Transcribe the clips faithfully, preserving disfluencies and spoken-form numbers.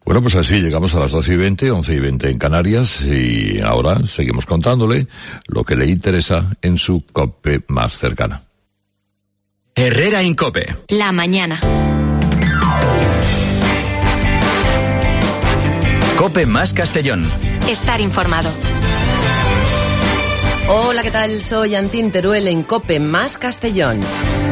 Bueno, pues así llegamos a las doce y veinte, once y veinte en Canarias, y ahora seguimos contándole lo que le interesa en su COPE más cercana. Herrera en COPE. La mañana. COPE más Castellón. Estar informado. Hola, ¿qué tal? Soy Antín Teruel en COPE más Castellón.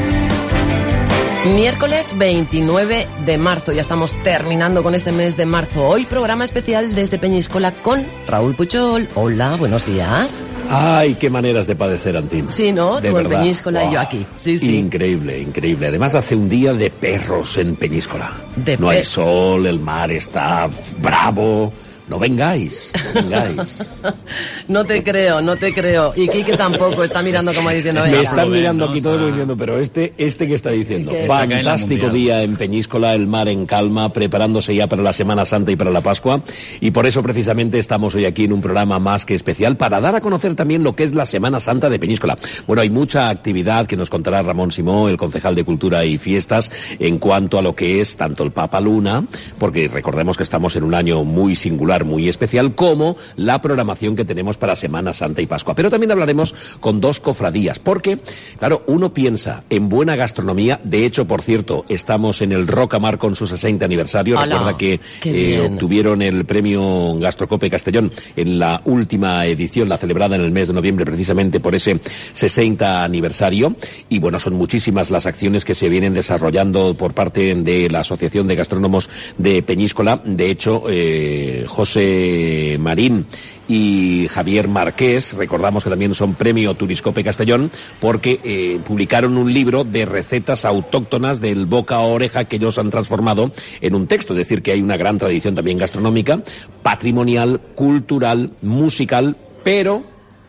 Miércoles veintinueve de marzo, ya estamos terminando con este mes de marzo. Hoy programa especial desde Peñíscola con Raúl Puchol. Hola, buenos días. Ay, qué maneras de padecer, Antín. Sí, ¿no? De Tú verdad. en Peñíscola Wow. y yo aquí. Sí, sí. Increíble, increíble. Además hace un día de perros en Peñíscola. De no pe- hay sol, el mar está bravo. No vengáis, no vengáis. No te creo, no te creo. Y Quique tampoco está mirando como diciendo... Me "Venga". están mirando ¿no? aquí todo Está- diciendo, pero este, este que está diciendo. Que- Fantástico Mundial. día en Peñíscola, el mar en calma, preparándose ya para la Semana Santa y para la Pascua. Y por eso precisamente estamos hoy aquí en un programa más que especial para dar a conocer también lo que es la Semana Santa de Peñíscola. Bueno, hay mucha actividad que nos contará Ramón Simó, el concejal de Cultura y Fiestas, en cuanto a lo que es tanto el Papa Luna, porque recordemos que estamos en un año muy singular, muy especial, como la programación que tenemos para Semana Santa y Pascua. Pero también hablaremos con dos cofradías, porque, claro, uno piensa en buena gastronomía. De hecho, por cierto, estamos en el Rocamar con su sesenta aniversario. ¡Hala! Recuerda que ¡Qué eh, bien! obtuvieron el premio Gastrocope Castellón en la última edición, la celebrada en el mes de noviembre, precisamente por ese sesenta aniversario. Y bueno, son muchísimas las acciones que se vienen desarrollando por parte de la Asociación de Gastrónomos de Peñíscola. De hecho, eh, José Marín y Javier Marqués, recordamos que también son premio Turiscope Castellón, porque eh, publicaron un libro de recetas autóctonas del boca a oreja que ellos han transformado en un texto. Es decir, que hay una gran tradición también gastronómica, patrimonial, cultural, musical, pero...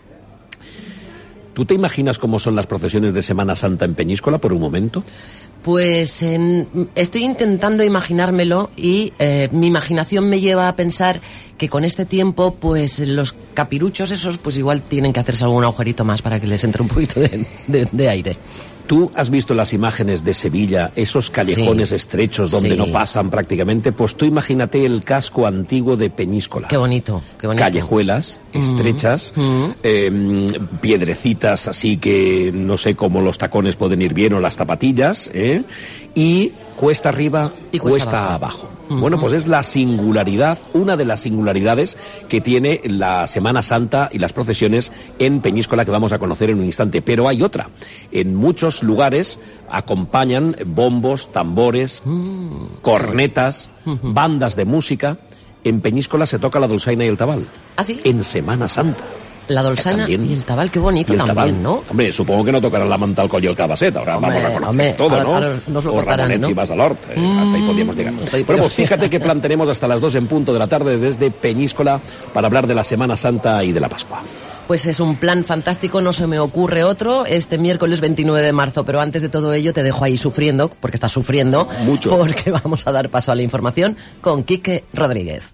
¿Tú te imaginas cómo son las procesiones de Semana Santa en Peñíscola por un momento? Pues en- estoy intentando imaginármelo y eh, mi imaginación me lleva a pensar que con este tiempo, pues los capiruchos esos, pues igual tienen que hacerse algún agujerito más para que les entre un poquito de, de- de aire. ¿Tú has visto las imágenes de Sevilla, esos callejones Sí. estrechos donde Sí. no pasan prácticamente? Pues tú imagínate el casco antiguo de Peñíscola. Qué bonito, qué bonito. Callejuelas estrechas, Mm. eh, piedrecitas así que no sé cómo los tacones pueden ir bien o las zapatillas, ¿eh? Y cuesta arriba, Y cuesta, cuesta abajo. abajo. Bueno, pues es la singularidad, una de las singularidades que tiene la Semana Santa y las procesiones en Peñíscola, que vamos a conocer en un instante. Pero hay otra. En muchos lugares acompañan bombos, tambores, cornetas, bandas de música. En Peñíscola se toca la dolçaina y el tabal. ¿Ah, sí? En Semana Santa. La dolçaina También. y el tabal, qué bonito Y el también, tabal, ¿no? Hombre, supongo que no tocarán la manta al coll y el cabasset. Ahora Hombre, vamos a conocer hombre, todo, ahora- ¿no? ahora nos lo o contarán, Ramonets ¿no? y vas al Hort. Eh, hasta ahí podríamos llegar. hasta ahí Bueno, pues podríamos fíjate que plan tenemos hasta las dos en punto de la tarde desde Peñíscola para hablar de la Semana Santa y de la Pascua. Pues es un plan fantástico, no se me ocurre otro, este miércoles veintinueve de marzo, pero antes de todo ello te dejo ahí sufriendo, porque estás sufriendo, Mucho. porque vamos a dar paso a la información con Quique Rodríguez.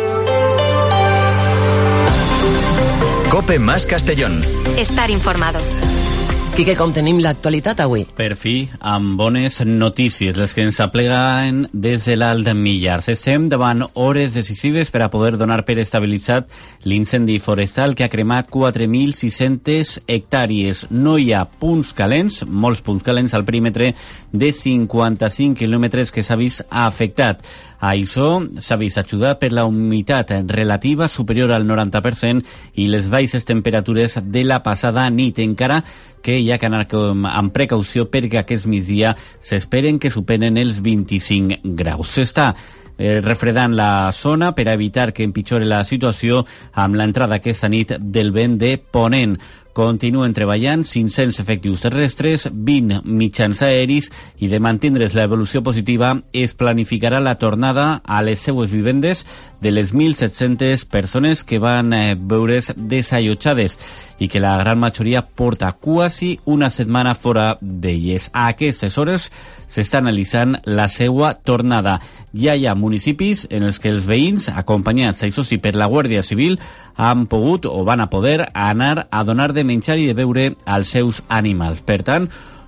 COPE más Castellón. Estar informado. Quique, com tenim l'actualitat avui? Per fi, amb bones notícies, les que ens apleguen des de l'Alt Millars. Estem davant hores decisives per a poder donar per estabilitzat l'incendi forestal que ha cremat quatre mil sis-centes hectàrees. No hi ha punts calents, molts punts calents al perímetre de cinquanta-cinc quilòmetres que s'ha vist afectat. Això s'ha vist ajudat per la humitat relativa superior al noranta per cent i les baixes temperatures de la passada nit, encara que hi ha que anar amb precaució perquè aquest migdia s'esperen que superen els vint-i-cinc graus. S'està eh, refredant la zona per a evitar que empitjore la situació amb l'entrada aquesta nit del vent de ponent. Continuen treballant cinc-cents efectius terrestres, vint mitjans aeris i de mantindre's l'evolució positiva es planificarà la tornada a les seues vivendes de les mil set-centes persones que van eh, veure's desallotjades i que la gran majoria porta quasi una setmana fora d'elles. A aquestes hores s'està analitzant la seua tornada. Ja hi ha municipis en els que els veïns, acompanyats, això sí, per la Guàrdia Civil, han pogut o van a poder anar a donar de menjar i de beure als seus animals. Per tant,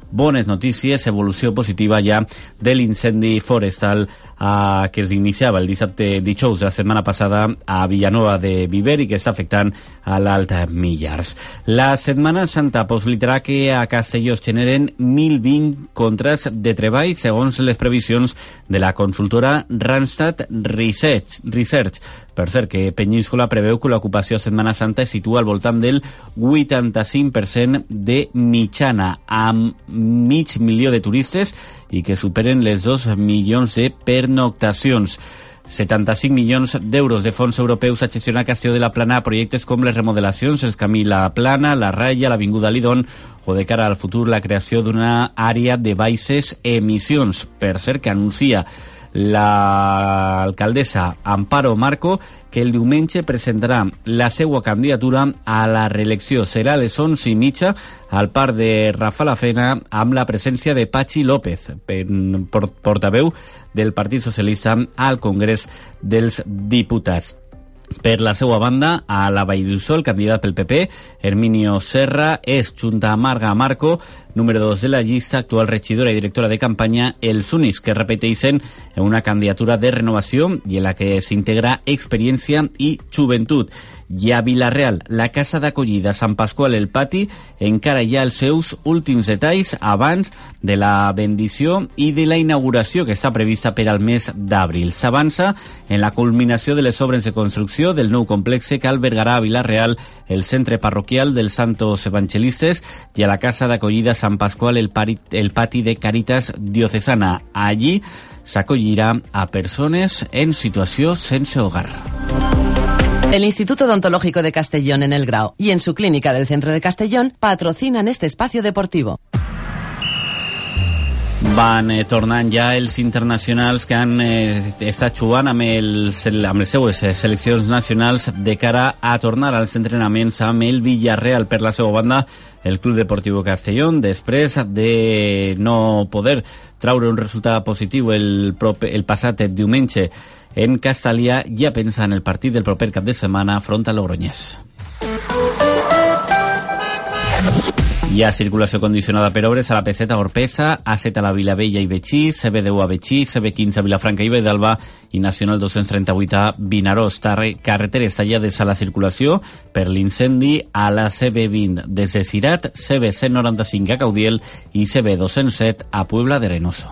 bones notícies, evolució positiva ja de l'incendi forestal eh, que es iniciava el dissabte dijous de la setmana passada a Vilanova de Viver i que està afectant a l'Alt Millars. La Setmana Santa possibilitarà que a Castelló es generen mil vint contrats de treball segons les previsions de la consultora Randstad Research. Research. Per cert, que Penyíscola preveu que l'ocupació a Setmana Santa es situa al voltant del vuitanta-cinc per cent de mitjana, amb mig milió de turistes i que superen les dos milions de pernoctacions. setanta-cinc milions d'euros de fons europeus a gestionar a Castelló de la Plana a projectes com les remodelacions, el camí La Plana, la Raya, l'Avinguda Lidón o de cara al futur la creació d'una àrea de baixes emissions. Per cert, que anuncia l'alcaldessa Amparo Marco que el diumenge presentarà la seva candidatura a la reelecció. Serà a les onze i mitja al parc de Rafalafena amb la presència de Patxi López, portaveu del Partit Socialista al Congrés dels Diputats. Per la seva banda, a la Vall d'Uixó, el candidat pel P P, Herminio Serra, és, junta a Marga Marco, número dos de la llista, actual regidora i directora de campanya, els únics que repeteixen en una candidatura de renovació i en la que s'integra experiència i joventut. I a Vila-real, la casa d'acollida Sant Pasqual el Pati encara hi ha els seus últims detalls abans de la bendició i de la inauguració que està prevista per al mes d'abril. S'avança en la culminació de les obres de construcció del nou complexe que albergarà a Vila-real el centre parroquial dels Santos Evangelistes i a la casa d'acollida Sant Pasqual el, pari, el Pati de Caritas Diocesana. Allí s'acollirà a persones en situació sense hogar. El Instituto Odontológico de Castellón en El Grao y en su clínica del centro de Castellón patrocinan este espacio deportivo. Van eh, tornant ja els internacionals que han eh, estat jugant amb, els, amb les seues seleccions nacionals de cara a tornar als entrenaments amb el Villarreal. Per la seva banda, el Club Deportivo Castellón, després de no poder traure un resultat positiu el, prope, el passat diumenge en Castellà, ja pensa en el partit del proper cap de setmana front a Logroñés. Hi ha circulació condicionada per obres a la P set a Orpesa, A set a la Vilavella i Betxí, C B deu a Betxí, C B quinze a Vilafranca i Vedalba i Nacional dos-cents trenta-vuit a Vinaròs. Carreteres tallades a la circulació per l'incendi a la C B vint des de Cirat, C B cent noranta-cinc a Caudiel i C B dos-cents set a Puebla de Reynoso.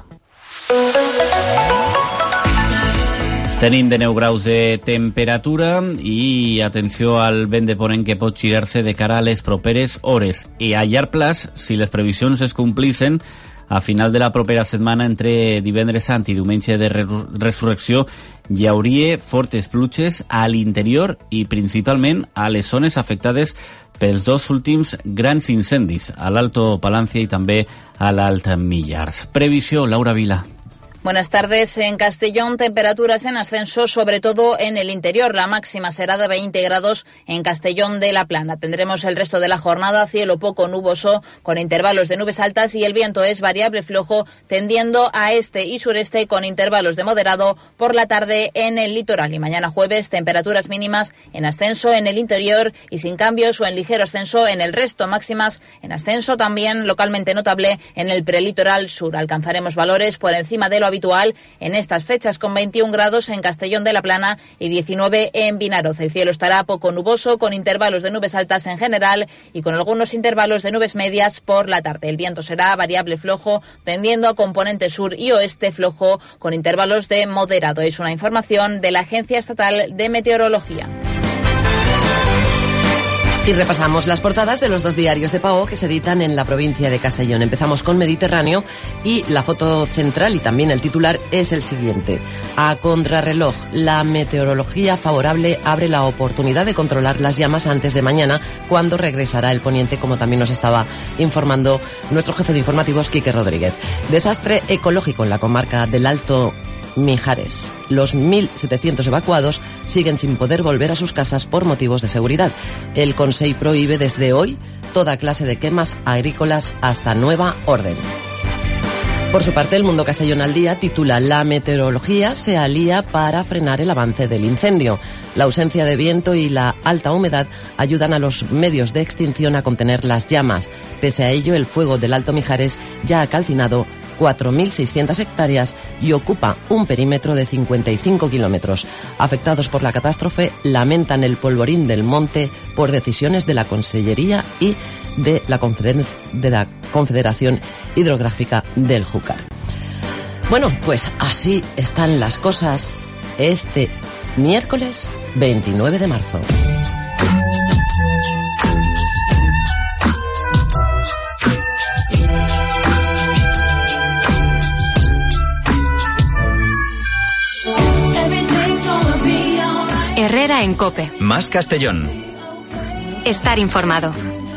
Tenim de nou graus de temperatura i atenció al vent de ponent que pot girar-se de cara a les properes hores. I a llarg plaç, si les previsions es complissin, a final de la propera setmana, entre divendres sant i diumenge de resurrecció, hi hauria fortes pluges a l'interior i principalment a les zones afectades pels dos últims grans incendis, a l'Alto Palancia i també a l'Alt Millars. Previsió, Laura Vila. Buenas tardes. En Castellón, temperaturas en ascenso, sobre todo en el interior. La máxima será de veinte grados en Castellón de la Plana. Tendremos el resto de la jornada cielo poco nuboso, con intervalos de nubes altas, y el viento es variable flojo, tendiendo a este y sureste, con intervalos de moderado por la tarde en el litoral. Y mañana jueves, temperaturas mínimas en ascenso en el interior y sin cambios o en ligero ascenso en el resto. Máximas en ascenso también localmente notable en el prelitoral sur. Alcanzaremos valores por encima de lo habitual en estas fechas, con veintiún grados en Castellón de la Plana y diecinueve en Vinaroz. El cielo estará poco nuboso, con intervalos de nubes altas en general y con algunos intervalos de nubes medias por la tarde. El viento será variable flojo, tendiendo a componente sur y oeste flojo, con intervalos de moderado. Es una información de la Agencia Estatal de Meteorología. Y repasamos las portadas de los dos diarios de Pau que se editan en la provincia de Castellón. Empezamos con Mediterráneo y la foto central y también el titular es el siguiente. A contrarreloj, la meteorología favorable abre la oportunidad de controlar las llamas antes de mañana, cuando regresará el poniente, como también nos estaba informando nuestro jefe de informativos, Quique Rodríguez. Desastre ecológico en la comarca del Alto Mijares. Los mil setecientos evacuados siguen sin poder volver a sus casas por motivos de seguridad. El Consell prohíbe desde hoy toda clase de quemas agrícolas hasta nueva orden. Por su parte, el Mundo Castellón al Día titula La meteorología se alía para frenar el avance del incendio. La ausencia de viento y la alta humedad ayudan a los medios de extinción a contener las llamas. Pese a ello, el fuego del Alto Mijares ya ha calcinado cuatro mil seiscientas hectáreas y ocupa un perímetro de cincuenta y cinco kilómetros. Afectados por la catástrofe lamentan el polvorín del monte por decisiones de la Consellería y de la, Confeder- de la Confederación Hidrográfica del Júcar. Bueno, pues así están las cosas este miércoles veintinueve de marzo. Herrera en COPE. Más Castellón. Estar informado.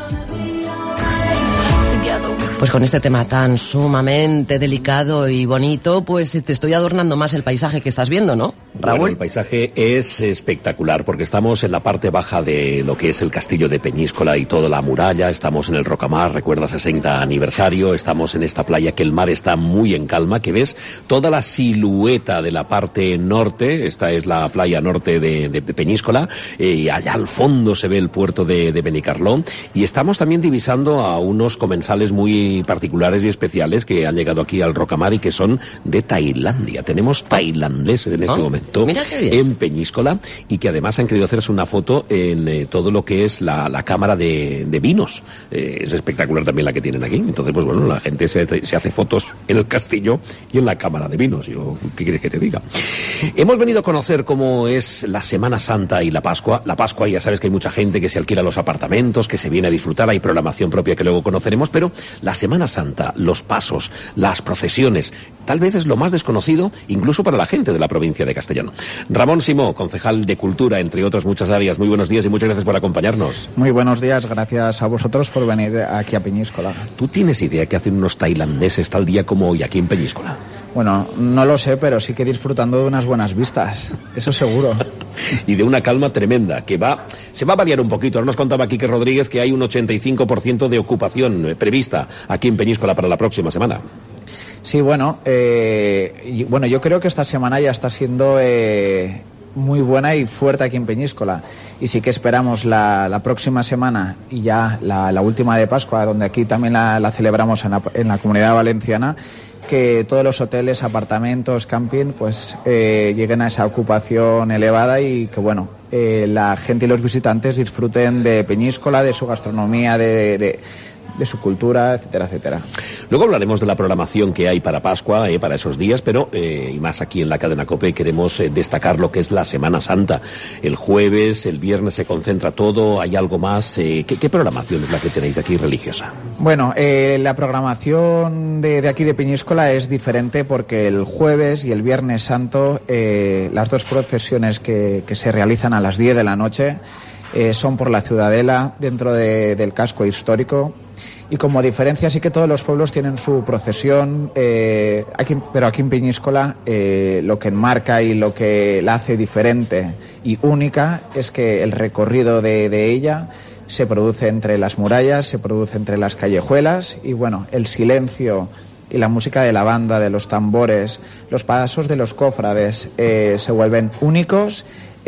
Pues con este tema tan sumamente delicado y bonito, pues te estoy adornando más el paisaje que estás viendo, ¿no, Raúl? Bueno, el paisaje es espectacular porque estamos en la parte baja de lo que es el castillo de Peñíscola y toda la muralla. Estamos en el Rocamar, recuerda sesenta aniversario. Estamos en esta playa que el mar está muy en calma, que ves toda la silueta de la parte norte. Esta es la playa norte de, de, de Peñíscola, eh, y allá al fondo se ve el puerto de, de Benicarló. Y estamos también divisando a unos comensales muy particulares y especiales que han llegado aquí al Rocamar y que son de Tailandia. Tenemos tailandeses en este oh, momento en Peñíscola y que además han querido hacerse una foto en eh, todo lo que es la, la cámara de, de vinos. Eh, es espectacular también la que tienen aquí. Entonces, pues bueno, la gente se, se hace fotos en el castillo y en la cámara de vinos. Yo, ¿qué quieres que te diga? Hemos venido a conocer cómo es la Semana Santa y la Pascua. La Pascua, ya sabes que hay mucha gente que se alquila los apartamentos, que se viene a disfrutar. Hay programación propia que luego conoceremos, pero la Semana Santa, los pasos, las procesiones, tal vez es lo más desconocido incluso para la gente de la provincia de Castellón. Ramón Simó, concejal de Cultura, entre otras muchas áreas. Muy buenos días y muchas gracias por acompañarnos. Muy buenos días, gracias a vosotros por venir aquí a Peñíscola. ¿Tú tienes idea que hacen unos tailandeses tal día como hoy aquí en Peñíscola? Bueno, no lo sé, pero sí que disfrutando de unas buenas vistas, eso seguro. Y de una calma tremenda, que va, se va a variar un poquito. Ahora nos contaba Quique Rodríguez que hay un ochenta y cinco por ciento de ocupación prevista aquí en Peñíscola para la próxima semana. Sí, bueno, eh, y, bueno, yo creo que esta semana ya está siendo eh, muy buena y fuerte aquí en Peñíscola. Y sí que esperamos la, la próxima semana y ya la, la última de Pascua, donde aquí también la, la celebramos en la, en la Comunidad Valenciana, que todos los hoteles, apartamentos, camping, pues eh, lleguen a esa ocupación elevada y que, bueno, eh, la gente y los visitantes disfruten de Peñíscola, de su gastronomía, de, de, de su cultura, etcétera, etcétera. Luego hablaremos de la programación que hay para Pascua, eh, para esos días, pero, eh, y más aquí en la cadena COPE, queremos eh, destacar lo que es la Semana Santa. El jueves, el viernes se concentra todo, ¿hay algo más? Eh, ¿qué, ¿Qué programación es la que tenéis aquí religiosa? Bueno, eh, la programación de, de aquí de Peñíscola es diferente porque el jueves y el viernes santo, eh, las dos procesiones que, que se realizan a las diez de la noche eh, son por la Ciudadela, dentro de, del casco histórico. Y como diferencia sí que todos los pueblos tienen su procesión, eh, aquí, pero aquí en Peñíscola eh, lo que enmarca y lo que la hace diferente y única es que el recorrido de, de ella se produce entre las murallas, se produce entre las callejuelas y bueno, el silencio y la música de la banda, de los tambores, los pasos de los cofrades eh, se vuelven únicos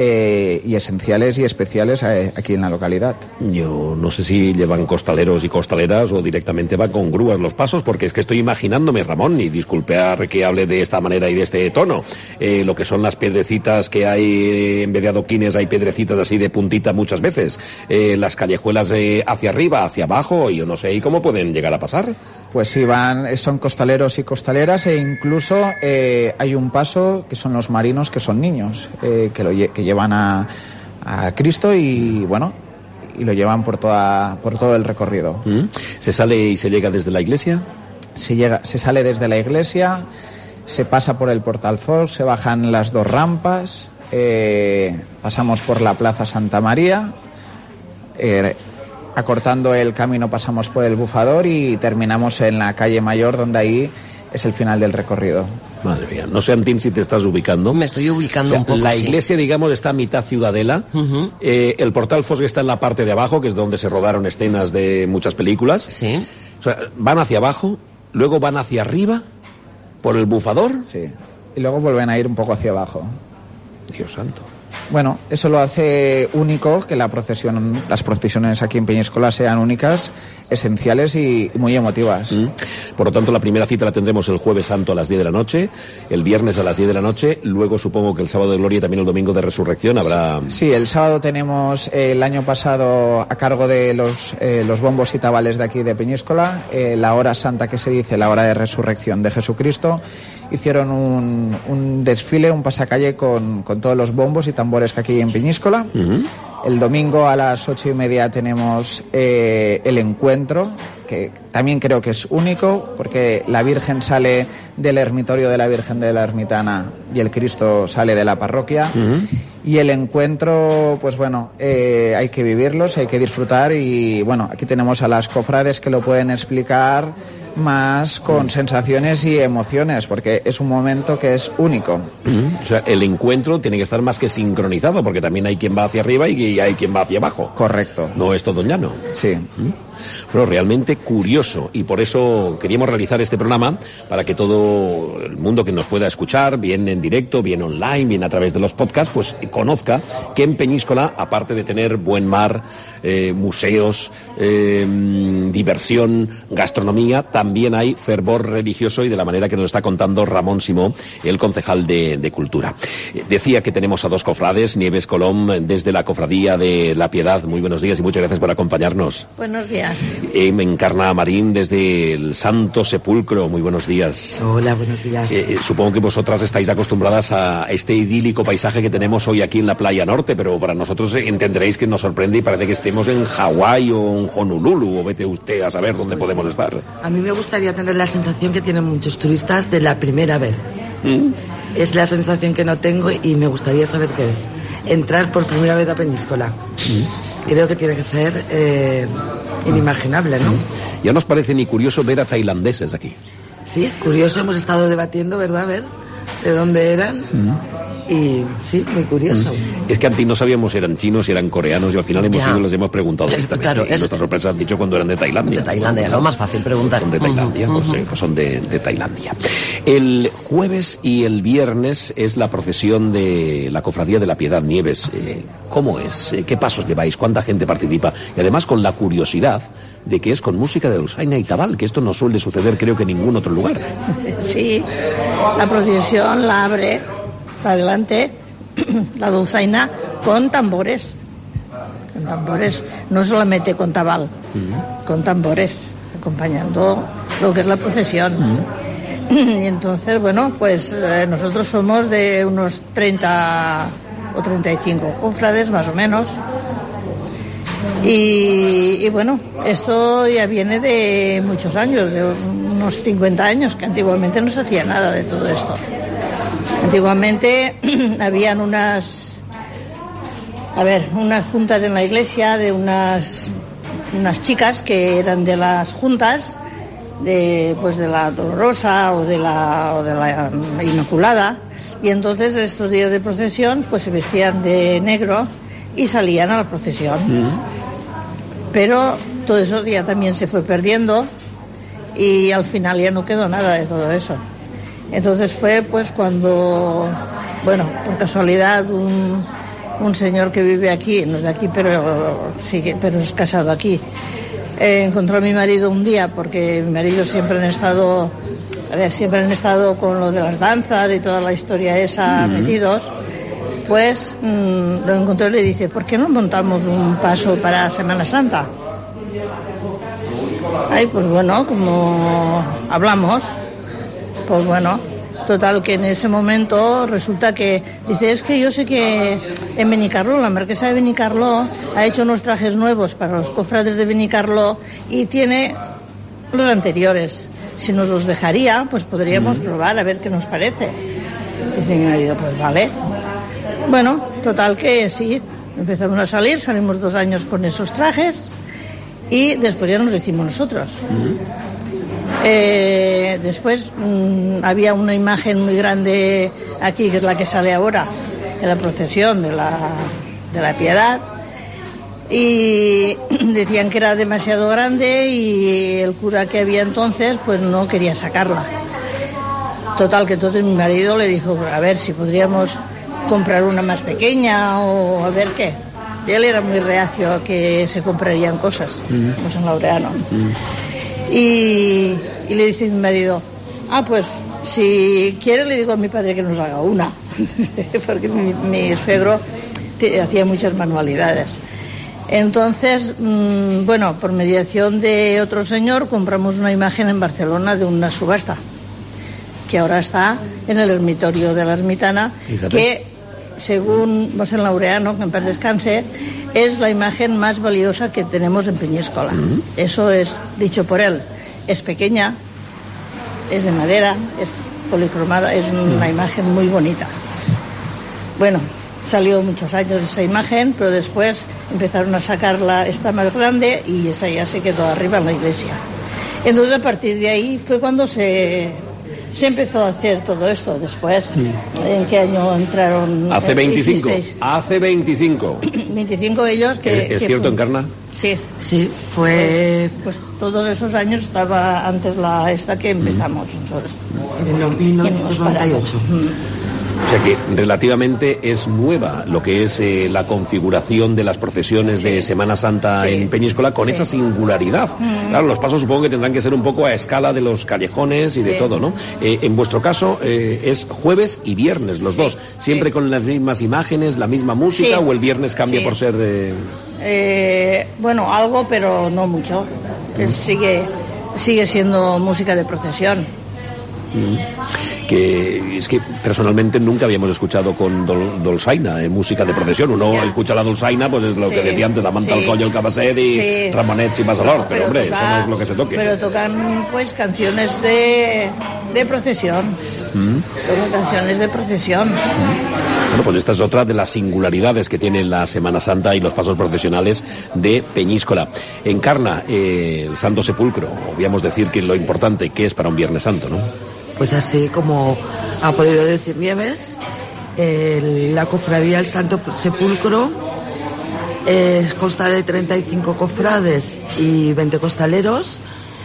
Eh, y esenciales y especiales eh, aquí en la localidad. Yo no sé si llevan costaleros y costaleras o directamente van con grúas los pasos, porque es que estoy imaginándome, Ramón, y disculpear que hable de esta manera y de este tono, eh, lo que son las piedrecitas que hay, eh, en vez de adoquines hay piedrecitas así de puntita muchas veces, eh, las callejuelas eh, hacia arriba, hacia abajo, y yo no sé, ¿y cómo pueden llegar a pasar? Pues sí, van, son costaleros y costaleras e incluso eh, hay un paso que son los marinos que son niños, eh, que, lo, que llevan a, a Cristo y bueno, y lo llevan por toda por todo el recorrido. ¿Mm? ¿Se sale y se llega desde la iglesia? Se, llega, se sale desde la iglesia, se pasa por el Portal Fox, se bajan las dos rampas, eh, pasamos por la Plaza Santa María, eh, acortando el camino pasamos por el Bufador y terminamos en la calle Mayor, donde ahí es el final del recorrido. Madre mía, no sé, Antín, si te estás ubicando. Me estoy ubicando, o sea, un poco. La iglesia, sí, digamos, está a mitad Ciudadela. Uh-huh. Eh, el Portal Fox está en la parte de abajo, que es donde se rodaron escenas de muchas películas. Sí. O sea, van hacia abajo, luego van hacia arriba ¿Por el bufador? Sí. Y luego vuelven a ir un poco hacia abajo. Dios santo. Bueno, eso lo hace único, que la procesión, las procesiones aquí en Peñíscola sean únicas, esenciales y muy emotivas. Mm. Por lo tanto, la primera cita la tendremos el Jueves Santo a las diez de la noche, el viernes a las diez de la noche, luego supongo que el Sábado de Gloria y también el Domingo de Resurrección habrá... Sí, sí, el sábado tenemos eh, el año pasado a cargo de los, eh, los bombos y tabales de aquí de Peñíscola, eh, la hora santa que se dice, la hora de resurrección de Jesucristo. Hicieron un, un desfile, un pasacalle con, con todos los bombos y tambores que aquí hay en Peñíscola. Uh-huh. El domingo a las ocho y media tenemos eh, el encuentro, que también creo que es único, porque la Virgen sale del ermitorio de la Virgen de la Ermitana y el Cristo sale de la parroquia. Uh-huh. Y el encuentro, pues bueno, eh, hay que vivirlos, hay que disfrutar y bueno, aquí tenemos a las cofrades que lo pueden explicar más con sensaciones y emociones, porque es un momento que es único. Mm-hmm. O sea, el encuentro tiene que estar más que sincronizado, porque también hay quien va hacia arriba y hay quien va hacia abajo. Correcto. No es todo llano. Sí. ¿Mm? Bueno, realmente curioso, y por eso queríamos realizar este programa, para que todo el mundo que nos pueda escuchar, bien en directo, bien online, bien a través de los podcasts, pues conozca que en Peñíscola, aparte de tener buen mar, eh, museos, eh, diversión, gastronomía, también hay fervor religioso, y de la manera que nos está contando Ramón Simó, el concejal de, de Cultura. Decía que tenemos a dos cofrades, Nieves Colom, desde la Cofradía de la Piedad. Muy buenos días y muchas gracias por acompañarnos. Buenos días. Eh, Encarna Marín, desde el Santo Sepulcro. Muy buenos días. Hola, buenos días. Eh, supongo que vosotras estáis acostumbradas a este idílico paisaje que tenemos hoy aquí en la playa norte, pero para nosotros entenderéis que nos sorprende y parece que estemos en Hawái o en Honolulu, o vete usted a saber dónde pues podemos estar. A mí me gustaría tener la sensación que tienen muchos turistas de la primera vez. ¿Mm? Es la sensación que no tengo y me gustaría saber qué es. Entrar por primera vez a Peñíscola. ¿Mm? Creo que tiene que ser eh, inimaginable, ¿no? Ya nos parece ni curioso ver a tailandeses aquí. Sí, curioso, hemos estado debatiendo, ¿verdad? A ver de dónde eran. Mm. Y sí, muy curioso. Es que antes no sabíamos si eran chinos, si eran coreanos, y al final hemos ya. ido y les hemos preguntado directamente. Claro, y es... nuestra sorpresa han dicho cuando eran de Tailandia. De Tailandia, lo más fácil preguntar. Son de Tailandia, uh-huh. pues, eh, pues son de, de Tailandia. El jueves y el viernes es la procesión de la Cofradía de la Piedad. Nieves, eh, ¿cómo es? ¿Qué pasos lleváis? ¿Cuánta gente participa? Y además con la curiosidad de que es con música de dulzaina y tabal, que esto no suele suceder creo que en ningún otro lugar. Sí, la procesión la abre para adelante la dulzaina con tambores, con tambores, no solamente con tabal, uh-huh. con tambores, acompañando lo que es la procesión. Uh-huh. Y entonces, bueno, pues eh, nosotros somos de unos treinta o treinta y cinco cofrades, más o menos. Y, y bueno, esto ya viene de muchos años, de unos cincuenta años, que antiguamente no se hacía nada de todo esto. Antiguamente habían unas, a ver, unas juntas en la iglesia de unas, unas chicas que eran de las juntas, de, pues de la Dolorosa o de la, o de la Inmaculada, y entonces estos días de procesión pues se vestían de negro y salían a la procesión. Mm. Pero todo eso ya también se fue perdiendo y al final ya no quedó nada de todo eso. Entonces fue pues cuando, bueno, por casualidad un, un señor que vive aquí, no es de aquí, pero sí, pero es casado aquí, eh, encontró a mi marido un día, porque mi marido siempre han estado, a ver, siempre han estado con lo de las danzas y toda la historia esa mm-hmm. metidos, pues mmm, lo encontró y le dice, ¿por qué no montamos un paso para Semana Santa? Ay, pues bueno, como hablamos, pues bueno, total que en ese momento resulta que dice, es que yo sé que en Benicarló, la marquesa de Benicarló ha hecho unos trajes nuevos para los cofrades de Benicarló y tiene los anteriores. Si nos los dejaría, pues podríamos mm. probar a ver qué nos parece. Dice mi marido, pues vale. Bueno, total que sí, empezamos a salir, salimos dos años con esos trajes y después ya nos lo hicimos nosotros. Mm. Eh, después mmm, había una imagen muy grande aquí, que es la que sale ahora, en la procesión de la, de la Piedad, y decían que era demasiado grande y el cura que había entonces pues no quería sacarla. Total, que entonces mi marido le dijo, a ver si podríamos comprar una más pequeña o a ver qué. Y él era muy reacio a que se comprarían cosas, mm. como San Laureano. Mm. Y, y le dice mi marido, ah, pues si quiere le digo a mi padre que nos haga una, porque mi, mi suegro te, hacía muchas manualidades. Entonces, mmm, bueno, por mediación de otro señor compramos una imagen en Barcelona de una subasta, que ahora está en el ermitorio de la Ermitana, Fíjate. que según Mosén Laureano, que en paz descanse, es la imagen más valiosa que tenemos en Peñíscola. Uh-huh. Eso es dicho por él. Es pequeña, es de madera, es policromada, es una uh-huh. imagen muy bonita. Bueno, salió muchos años esa imagen, pero después empezaron a sacarla esta más grande y esa ya se quedó arriba en la iglesia. Entonces, a partir de ahí fue cuando se... Se empezó a hacer todo esto después. Mm. ¿En qué año entraron? Hace veinticinco. Hace veinticinco. veinticinco ellos que... ¿Es, es que cierto, fue, Encarna? Sí. Sí, fue... Pues, pues todos esos años estaba antes la esta que empezamos nosotros. En mil novecientos noventa y ocho. O sea que relativamente es nueva lo que es eh, la configuración de las procesiones sí. de Semana Santa sí. en Peñíscola con sí. esa singularidad. Mm. Claro, los pasos supongo que tendrán que ser un poco a escala de los callejones y sí. de todo, ¿no? Eh, en vuestro caso eh, es jueves y viernes los sí. dos, siempre sí. con las mismas imágenes, la misma música sí. o el viernes cambia sí. por ser... Eh... Eh, bueno, algo, pero no mucho. Mm. Sigue, sigue siendo música de procesión. Mm. Que es que personalmente nunca habíamos escuchado con dol, dolçaina, eh, música de procesión. Uno yeah. escucha la dolçaina, pues es lo sí. que decía antes, la manta, sí. el collo, el cabasset y sí. Ramonets y Pasador, pero, pero hombre, toca, eso no es lo que se toque. Pero tocan pues canciones de, de procesión, ¿Mm? tocan canciones de procesión. ¿Mm? Bueno, pues esta es otra de las singularidades que tiene la Semana Santa y los pasos procesionales de Peñíscola. Encarna eh, el Santo Sepulcro, obviamos decir que lo importante que es para un Viernes Santo, ¿no? Pues así como ha podido decir Nieves, eh, la cofradía del Santo Sepulcro eh, consta de treinta y cinco cofrades y veinte costaleros.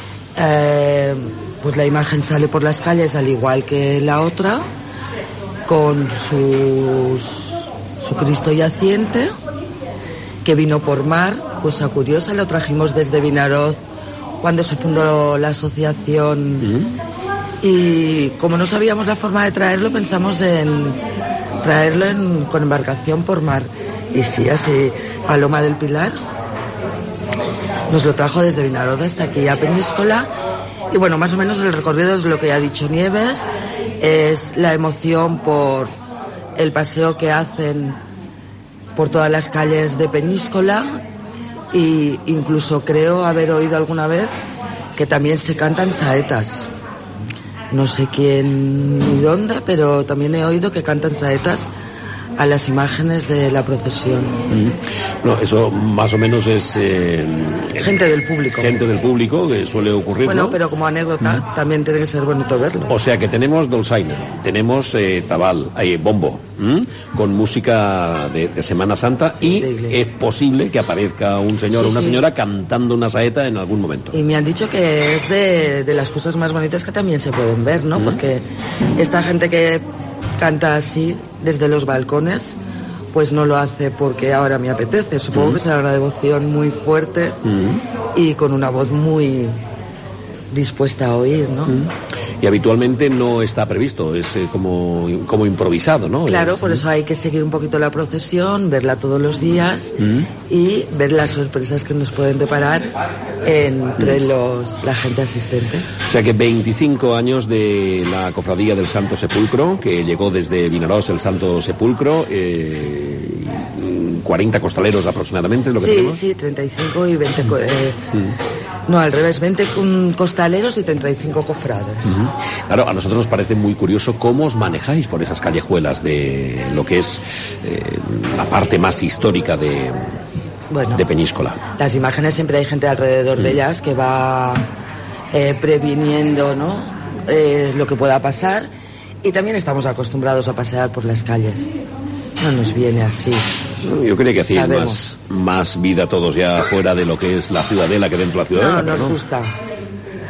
Eh, pues la imagen sale por las calles al igual que la otra, con sus, su Cristo yaciente, que vino por mar, cosa curiosa, lo trajimos desde Vinaroz cuando se fundó la asociación. ¿Mm? Y como no sabíamos la forma de traerlo, pensamos en traerlo en, con embarcación por mar. Y sí, así, Paloma del Pilar nos lo trajo desde Vinaroz hasta aquí a Peñíscola. Y bueno, más o menos el recorrido es lo que ya ha dicho Nieves, es la emoción por el paseo que hacen por todas las calles de Peñíscola, y incluso creo haber oído alguna vez que también se cantan saetas. No sé quién ni dónde, pero también he oído que cantan saetas a las imágenes de la procesión. Mm. No, eso más o menos es... Eh, gente del público. Gente del público, que suele ocurrir, bueno, ¿no? Pero como anécdota, mm. también tiene que ser bonito verlo. O sea que tenemos dolçaina, tenemos eh, tabal, eh, bombo, ¿m? con música de, de Semana Santa, sí, y es posible que aparezca un señor sí, o una sí. señora cantando una saeta en algún momento. Y me han dicho que es de, de las cosas más bonitas que también se pueden ver, ¿no? Mm. Porque esta gente que canta así desde los balcones, pues no lo hace porque ahora me apetece. Supongo mm. que será una devoción muy fuerte mm. y con una voz muy dispuesta a oír, ¿no? Mm. Y habitualmente no está previsto, es eh, como, como improvisado, ¿no? Claro, es, por eso hay que seguir un poquito la procesión, verla todos los días mm. y ver las sorpresas que nos pueden deparar entre mm. los, la gente asistente. O sea que veinticinco años de la Cofradía del Santo Sepulcro, que llegó desde Vinaroz el Santo Sepulcro, eh, cuarenta costaleros aproximadamente, ¿es lo que sí, tenemos? Sí, sí, treinta y cinco y veinte... Mm. Eh, mm. No, al revés, veinte costaleros y treinta y cinco cofrades. Uh-huh. Claro, a nosotros nos parece muy curioso cómo os manejáis por esas callejuelas de lo que es eh, la parte más histórica de, bueno, de Peñíscola. Las imágenes siempre hay gente alrededor uh-huh. de ellas que va eh, previniendo, ¿no? eh, lo que pueda pasar, y también estamos acostumbrados a pasear por las calles. No nos viene así. Yo creía que hacéis más, más vida todos ya fuera de lo que es la ciudadela que dentro de la ciudadela. No, nos ¿no? gusta.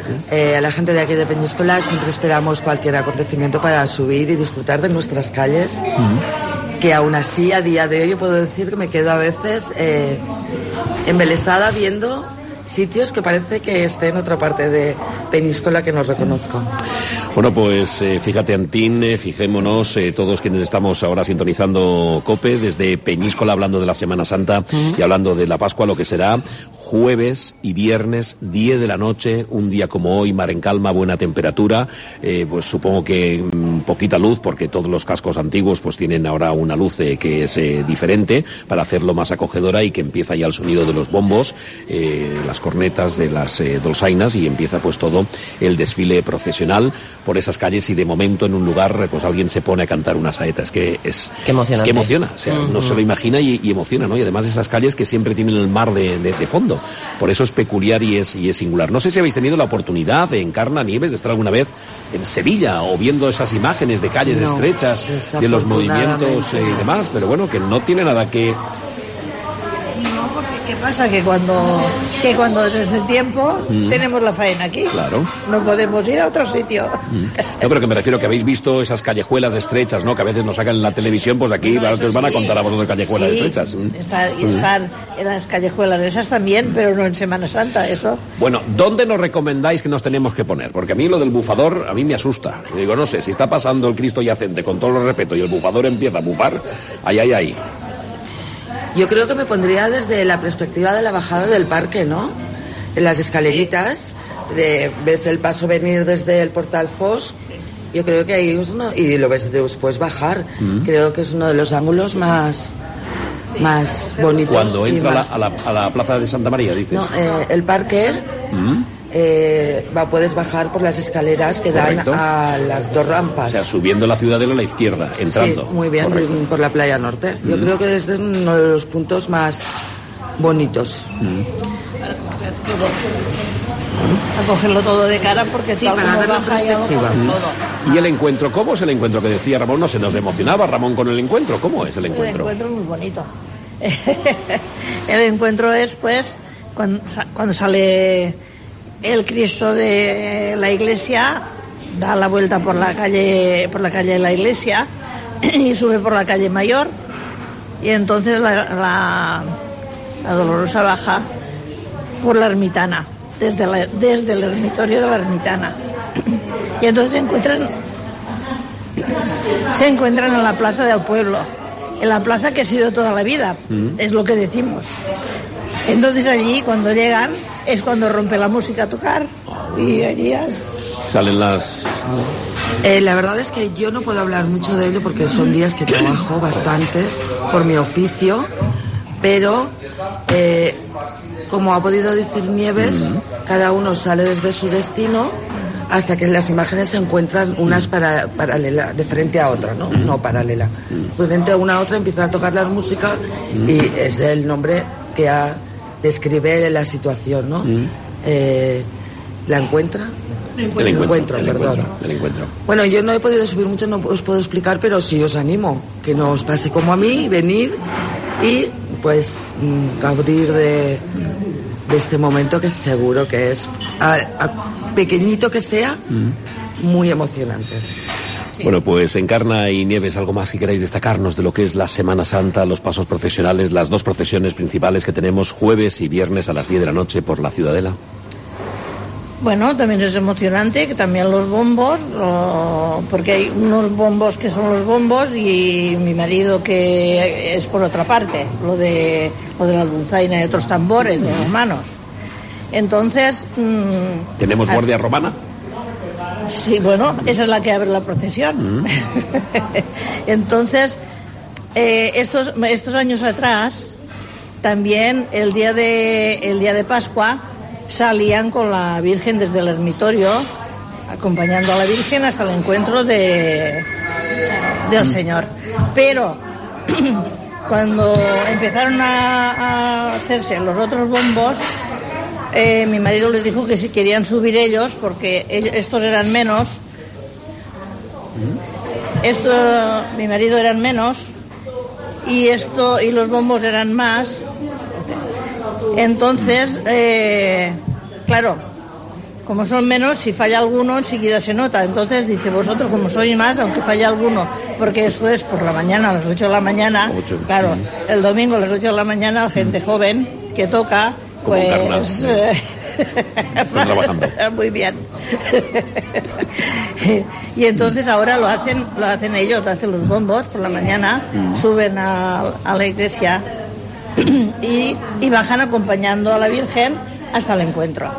Eh, a la gente de aquí de Peñíscola siempre esperamos cualquier acontecimiento para subir y disfrutar de nuestras calles, uh-huh. que aún así a día de hoy yo puedo decir que me quedo a veces eh, embelesada viendo sitios que parece que esté en otra parte de Peñíscola que no reconozco. Bueno, pues eh, fíjate, Antín, eh, fijémonos eh, todos quienes estamos ahora sintonizando COPE desde Peñíscola, hablando de la Semana Santa uh-huh. y hablando de la Pascua, lo que será jueves y viernes, diez de la noche, un día como hoy, mar en calma, buena temperatura, eh, pues supongo que mm, poquita luz, porque todos los cascos antiguos pues tienen ahora una luz eh, que es eh, diferente, para hacerlo más acogedora, y que empieza ya el sonido de los bombos, eh, las cornetas de las eh, dolzainas, y empieza pues todo el desfile procesional por esas calles, y de momento en un lugar pues alguien se pone a cantar una saeta. Es que es, es que emociona, o sea, uh-huh. no se lo imagina y, y emociona, ¿no? Y además esas calles que siempre tienen el mar de, de, de fondo. Por eso es peculiar y es, y es singular. No sé si habéis tenido la oportunidad en Encarna, Nieves, de estar alguna vez en Sevilla o viendo esas imágenes de calles no, estrechas, de los movimientos eh, y demás, pero bueno, que no tiene nada que... No, porque ¿qué pasa? Que cuando, que cuando es este tiempo mm. tenemos la faena aquí. Claro. No podemos ir a otro sitio. Mm. No, pero que me refiero que habéis visto esas callejuelas estrechas, ¿no? Que a veces nos sacan en la televisión, pues aquí no, os van a contar a vosotros callejuelas sí, estrechas. Estar, y estar en las callejuelas esas también, pero no en Semana Santa, eso. Bueno, ¿dónde nos recomendáis que nos tenemos que poner? Porque a mí lo del bufador, a mí me asusta. Yo digo, no sé, si está pasando el Cristo yacente, con todo el respeto, y el bufador empieza a bufar, ay, ay, ay. Yo creo que me pondría desde la perspectiva de la bajada del parque, ¿no? En las escaleritas, de, ves el paso venir desde el Portal Foix, yo creo que ahí es uno, y lo ves después bajar. Mm. Creo que es uno de los ángulos más, más bonitos. Cuando entra más... a, la, a la plaza de Santa María, dices. No, eh, el parque... Mm. Eh, va, puedes bajar por las escaleras que Correcto. Dan a las dos rampas. O sea, subiendo la Ciudadela a la izquierda, entrando. Sí, muy bien, Correcto. Por la playa norte. Mm. Yo creo que es uno de los puntos más bonitos. Mm. A cogerlo todo de cara, porque sí, para ver la perspectiva. Mm. ¿Y el encuentro? ¿Cómo es el encuentro que decía Ramón? No se nos emocionaba Ramón con el encuentro. ¿Cómo es el encuentro? El encuentro es muy bonito. El encuentro es, pues, cuando, cuando sale el Cristo de la iglesia, da la vuelta por la calle por la calle de la iglesia y sube por la calle Mayor, y entonces la, la, la Dolorosa baja por la Ermitana, desde, la, desde el ermitorio de la Ermitana, y entonces se encuentran se encuentran en la plaza del pueblo, en la plaza que ha sido toda la vida, mm. es lo que decimos. Entonces allí, cuando llegan, es cuando rompe la música a tocar, y allí salen las... Eh, la verdad es que yo no puedo hablar mucho de ello porque son días que trabajo bastante por mi oficio, pero eh, como ha podido decir Nieves, mm. cada uno sale desde su destino hasta que las imágenes se encuentran unas para, paralela, de frente a otra, ¿no? Mm. No paralela. Mm. Frente a una a otra empiezan a tocar la música mm. y es el nombre que ha... describe la situación, ¿no? Mm. Eh, ¿La encuentra? El encuentro, el encuentro, el perdón. encuentro, el encuentro. Bueno, yo no he podido subir mucho, no os puedo explicar, pero sí os animo que no os pase como a mí, venir y pues gaudir de, de este momento que seguro que es, a, a pequeñito que sea, mm. muy emocionante. Bueno, pues Encarna y Nieves, ¿algo más que queráis destacarnos de lo que es la Semana Santa, los pasos procesionales, las dos procesiones principales que tenemos jueves y viernes a las diez de la noche por la Ciudadela? Bueno, también es emocionante, que también los bombos, oh, porque hay unos bombos que son los bombos y mi marido que es por otra parte, lo de, lo de la dulzaina y otros tambores de romanos. Entonces... Mmm, ¿tenemos guardia a... romana? Sí, bueno, esa es la que abre la procesión. Mm. Entonces, eh, estos, estos años atrás, también el día de, el día de Pascua, salían con la Virgen desde el ermitorio, acompañando a la Virgen hasta el encuentro de, del mm. Señor. Pero cuando empezaron a, a hacerse los otros bombos, Eh, mi marido les dijo que si querían subir ellos, porque ellos, estos eran menos, esto, mi marido eran menos, y esto y los bombos eran más. Entonces, eh, claro, como son menos, si falla alguno enseguida se nota. Entonces dice, vosotros como sois más, aunque falle alguno, porque eso es por la mañana, a las ocho de la mañana, ocho. Claro, el domingo a las ocho de la mañana, la gente joven que toca, pues... Están trabajando. Muy bien. Y entonces ahora lo hacen lo hacen ellos, hacen los bombos por la mañana, mm. suben a, a la iglesia y, y bajan acompañando a la Virgen hasta el encuentro.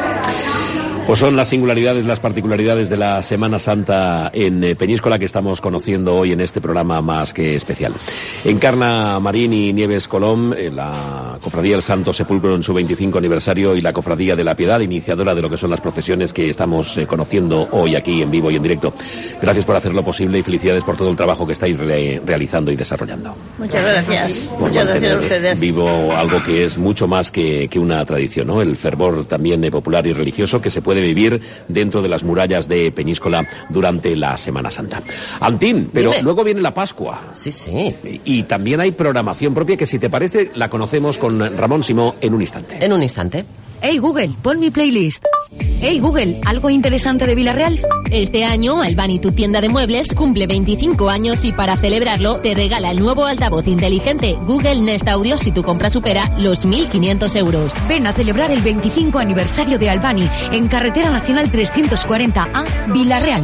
Pues son las singularidades, las particularidades de la Semana Santa en eh, Peñíscola que estamos conociendo hoy en este programa más que especial. Encarna Marín y Nieves Colom, eh, la Cofradía del Santo Sepulcro en su veinticinco aniversario y la Cofradía de la Piedad, iniciadora de lo que son las procesiones que estamos eh, conociendo hoy aquí en vivo y en directo. Gracias por hacerlo posible y felicidades por todo el trabajo que estáis re realizando y desarrollando. Muchas gracias. Muchas gracias a ustedes. Vivo algo que es mucho más que, que una tradición, ¿no? El fervor también eh, popular y religioso que se puede de vivir dentro de las murallas de Peñíscola durante la Semana Santa. Antín, pero Dime. luego viene la Pascua. Sí, sí. Y, y también hay programación propia que, si te parece, la conocemos con Ramón Simó en un instante. En un instante. Hey Google, pon mi playlist. Hey Google, ¿algo interesante de Villarreal? Este año, Albani, tu tienda de muebles, cumple veinticinco años y para celebrarlo te regala el nuevo altavoz inteligente Google Nest Audio si tu compra supera los mil quinientos euros. Ven a celebrar el veinticinco aniversario de Albani en Carretera Nacional trescientos cuarenta A, Villarreal.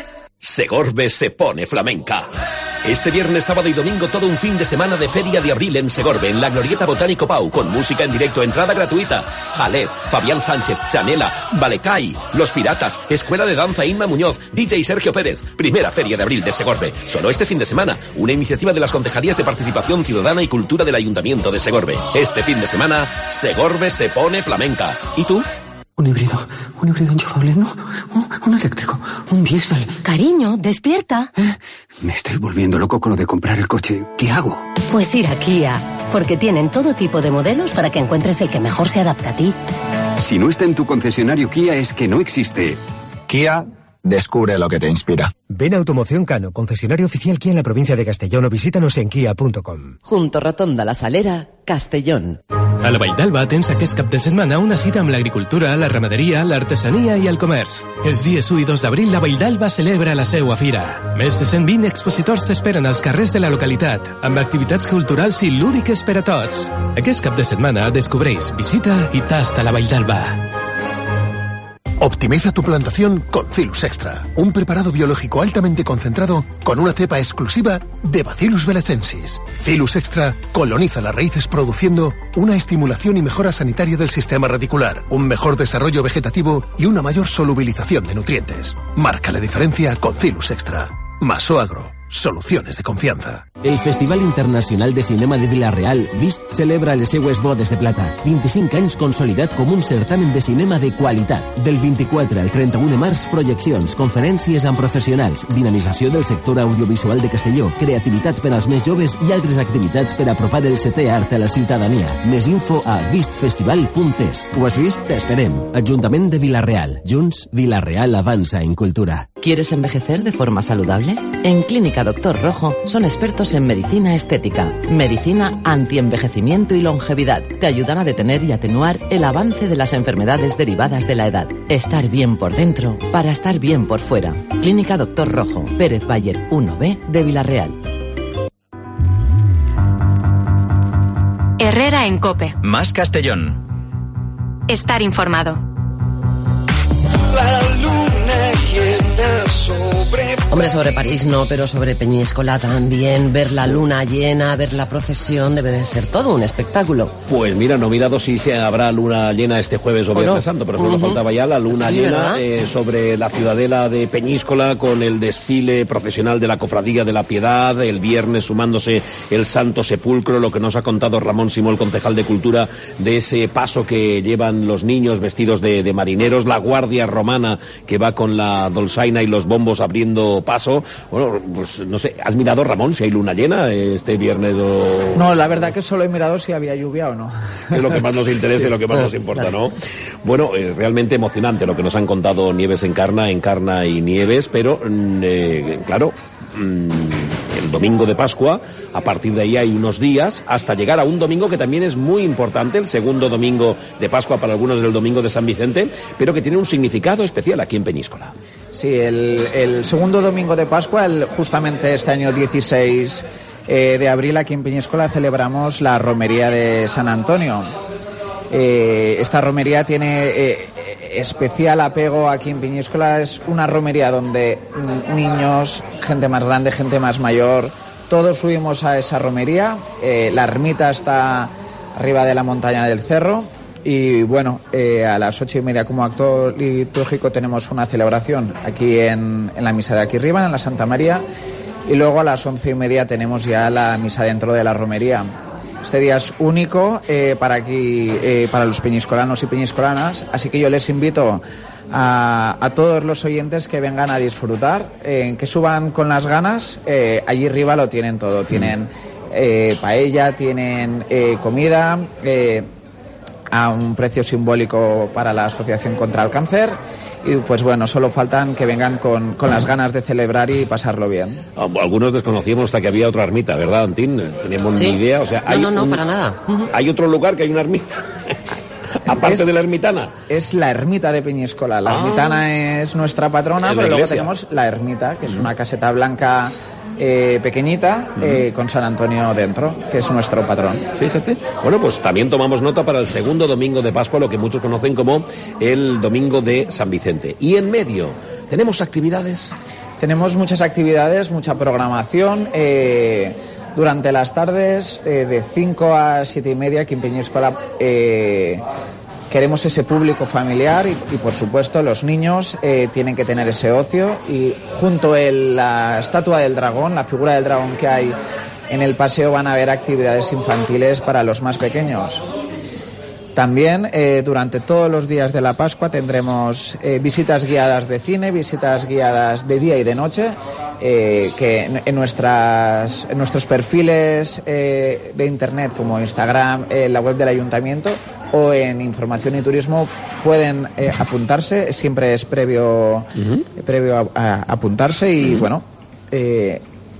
Segorbe se pone flamenca. Este viernes, sábado y domingo, todo un fin de semana de Feria de Abril en Segorbe, en la Glorieta Botánico Pau, con música en directo, entrada gratuita. Jalez, Fabián Sánchez, Chanela, Balecay, Los Piratas, Escuela de Danza Inma Muñoz, D J Sergio Pérez. Primera Feria de Abril de Segorbe, solo este fin de semana. Una iniciativa de las Concejalías de Participación Ciudadana y Cultura del Ayuntamiento de Segorbe. Este fin de semana, Segorbe se pone flamenca. ¿Y tú? Un híbrido, un híbrido enchufable, no, un, un eléctrico, un diésel. Cariño, despierta. ¿Eh? Me estoy volviendo loco con lo de comprar el coche. ¿Qué hago? Pues ir a Kia, porque tienen todo tipo de modelos para que encuentres el que mejor se adapta a ti. Si no está en tu concesionario Kia es que no existe. Kia, descubre lo que te inspira. Ven a Automoción Cano, concesionario oficial Kia en la provincia de Castellón, o visítanos en kia punto com. Junto Rotonda La Salera, Castellón. A la Vall d'Alba tens aquest cap de setmana una cita amb l'agricultura, la ramaderia, l'artesania i el comerç. Els dies u i dos d'abril la Vall d'Alba celebra la seua fira. Més de cent vint expositors t'esperen als carrers de la localitat, amb activitats culturals i lúdiques per a tots. Aquest cap de setmana descobreix, visita i tasta la Vall d'Alba. Optimiza tu plantación con Cilus Extra, un preparado biológico altamente concentrado con una cepa exclusiva de Bacillus belecensis. Cilus Extra coloniza las raíces produciendo una estimulación y mejora sanitaria del sistema radicular, un mejor desarrollo vegetativo y una mayor solubilización de nutrientes. Marca la diferencia con Cilus Extra. Masoagro. Soluciones de confianza. El Festival Internacional de Cinema de Vila-real, Vist, celebra les seues bodes de plata. vint-i-cinc anys consolidat com un certamen de cinema de qualitat. Del vint-i-quatre al trenta-u de març, projeccions, conferències amb professionals, dinamització del sector audiovisual de Castelló, creativitat per als més joves i altres activitats per apropar el setè art a la ciutadania. Més info a vist festival punt es. Ho has vist? T'esperem. Ajuntament de Vila-real. Junts, Vila-real avança en cultura. ¿Quieres envejecer de forma saludable? En Clínica Doctor Rojo son expertos en medicina estética, medicina antienvejecimiento y longevidad. Te ayudan a detener y atenuar el avance de las enfermedades derivadas de la edad. Estar bien por dentro para estar bien por fuera. Clínica Doctor Rojo, Pérez Bayer uno B de Vila-real. Herrera en COPE. Más Castellón. Estar informado. La luna llena sobre... Hombre, sobre París no, pero sobre Peñíscola también. Ver la luna llena, ver la procesión, debe de ser todo un espectáculo. Pues mira, no he mirado si se habrá luna llena este jueves o Viernes Santo, pero solo uh-huh. faltaba ya la luna sí, llena eh, sobre la ciudadela de Peñíscola, con el desfile procesional de la Cofradía de la Piedad, el viernes sumándose el Santo Sepulcro, lo que nos ha contado Ramón Simó, el concejal de Cultura, de ese paso que llevan los niños vestidos de, de marineros, la Guardia Romana que va con la dolzaina y los bombos abriendo paso. Bueno, pues no sé, ¿has mirado, Ramón, si hay luna llena este viernes o...? No, la verdad que solo he mirado si había lluvia o no. Es lo que más nos interesa sí. y lo que más nos importa, claro. ¿no? Bueno, eh, realmente emocionante lo que nos han contado Nieves Encarna, Encarna y Nieves, pero, eh, claro... Mm, el domingo de Pascua. A partir de ahí hay unos días hasta llegar a un domingo que también es muy importante, el segundo domingo de Pascua, para algunos es el domingo de San Vicente, pero que tiene un significado especial aquí en Peñíscola. Sí, el, el segundo domingo de Pascua, el, justamente este año dieciséis eh, de abril, aquí en Peñíscola celebramos la romería de San Antonio. Eh, esta romería tiene eh, especial apego aquí en Peñíscola. Es una romería donde niños, gente más grande, gente más mayor, todos subimos a esa romería. Eh, la ermita está arriba de la montaña del Cerro y bueno, eh, a las ocho y media como acto litúrgico tenemos una celebración aquí en, en la misa de aquí arriba, en la Santa María, y luego a las once y media tenemos ya la misa dentro de la romería. Este día es único eh, para aquí, eh, para los peñiscolanos y peñiscolanas, así que yo les invito a, a todos los oyentes que vengan a disfrutar, eh, que suban con las ganas. Eh, allí arriba lo tienen todo, tienen eh, paella, tienen eh, comida eh, a un precio simbólico para la Asociación contra el Cáncer. Y pues bueno, solo faltan que vengan con, con las ganas de celebrar y pasarlo bien. Algunos desconocíamos hasta que había otra ermita, ¿verdad, Antín? Teníamos ¿Sí? ni idea. O sea, no, hay no, no, un, para nada. Uh-huh. Hay otro lugar que hay una ermita. Aparte es, de la ermitana. Es la ermita de Peñíscola. La ah, ermitana es nuestra patrona, pero luego tenemos la ermita, que es una caseta blanca eh, pequeñita eh, con San Antonio dentro, que es nuestro patrón. Fíjate. Bueno, pues también tomamos nota para el segundo domingo de Pascua, lo que muchos conocen como el domingo de San Vicente. Y en medio, ¿tenemos actividades? Tenemos muchas actividades, mucha programación. Eh, durante las tardes, eh, de cinco a siete y media, aquí en Peñíscola, eh, queremos ese público familiar y, y por supuesto los niños eh, tienen que tener ese ocio, y junto a la estatua del dragón, la figura del dragón que hay en el paseo, van a haber actividades infantiles para los más pequeñños. También eh, durante todos los días de la Pascua tendremos eh, visitas guiadas de cine, visitas guiadas de día y de noche, eh, que en, en, nuestras, en nuestros perfiles eh, de internet como Instagram, eh, la web del Ayuntamiento o en Información y Turismo pueden eh, apuntarse, siempre es previo, uh-huh. previo a, a apuntarse y uh-huh. bueno... Eh,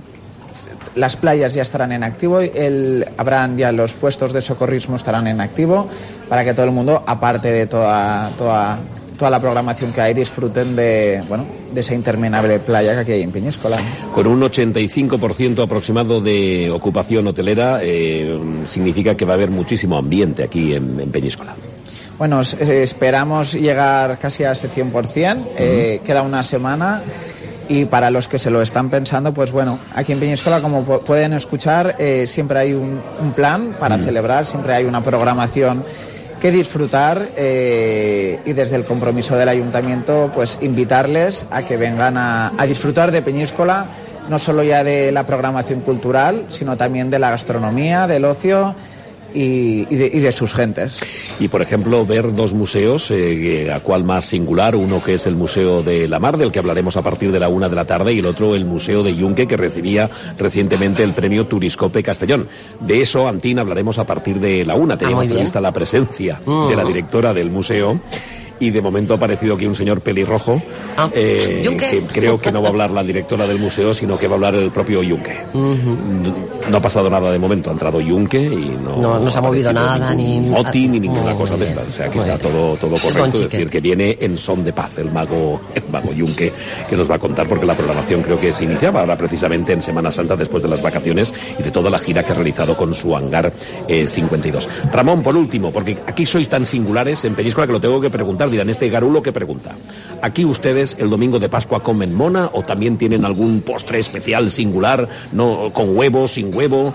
las playas ya estarán en activo, el, habrán ya los puestos de socorrismo estarán en activo para que todo el mundo, aparte de toda, toda, toda la programación que hay, disfruten de, bueno, de esa interminable playa que aquí hay en Peñíscola. Con un ochenta y cinco por ciento aproximado de ocupación hotelera, eh, significa que va a haber muchísimo ambiente aquí en, en Peñíscola. Bueno, esperamos llegar casi a ese cien por ciento, uh-huh. eh, queda una semana. Y para los que se lo están pensando, pues bueno, aquí en Peñíscola, como pueden escuchar, eh, siempre hay un, un plan para mm. celebrar, siempre hay una programación que disfrutar eh, y desde el compromiso del Ayuntamiento, pues invitarles a que vengan a, a disfrutar de Peñíscola, no solo ya de la programación cultural, sino también de la gastronomía, del ocio y, y, de, y de sus gentes. Y, por ejemplo, ver dos museos, eh, a cuál más singular, uno que es el Museo de la Mar, del que hablaremos a partir de la una de la tarde, y el otro el Museo de Yunque, que recibía recientemente el premio Turiscope Castellón. De eso, Antín, hablaremos a partir de la una. Teníamos ah, prevista la presencia mm. de la directora del museo. Y de momento ha aparecido aquí un señor pelirrojo, ah, eh, que creo que no va a hablar la directora del museo, sino que va a hablar el propio Yunque. Uh-huh. No ha pasado nada de momento, ha entrado Yunque y no, no, no se ha movido nada, ni moti, ni ninguna oh, cosa de estas. O sea, aquí está todo, todo correcto, es decir, que viene en son de paz el mago, el mago Yunque, que nos va a contar, porque la programación creo que se iniciaba ahora precisamente en Semana Santa, después de las vacaciones y de toda la gira que ha realizado con su hangar eh, cincuenta y dos. Ramón, por último, porque aquí sois tan singulares en Peñíscola que lo tengo que preguntar. Dirán, este garulo que pregunta, ¿aquí ustedes el domingo de Pascua comen mona o también tienen algún postre especial singular, no, con huevo, sin huevo?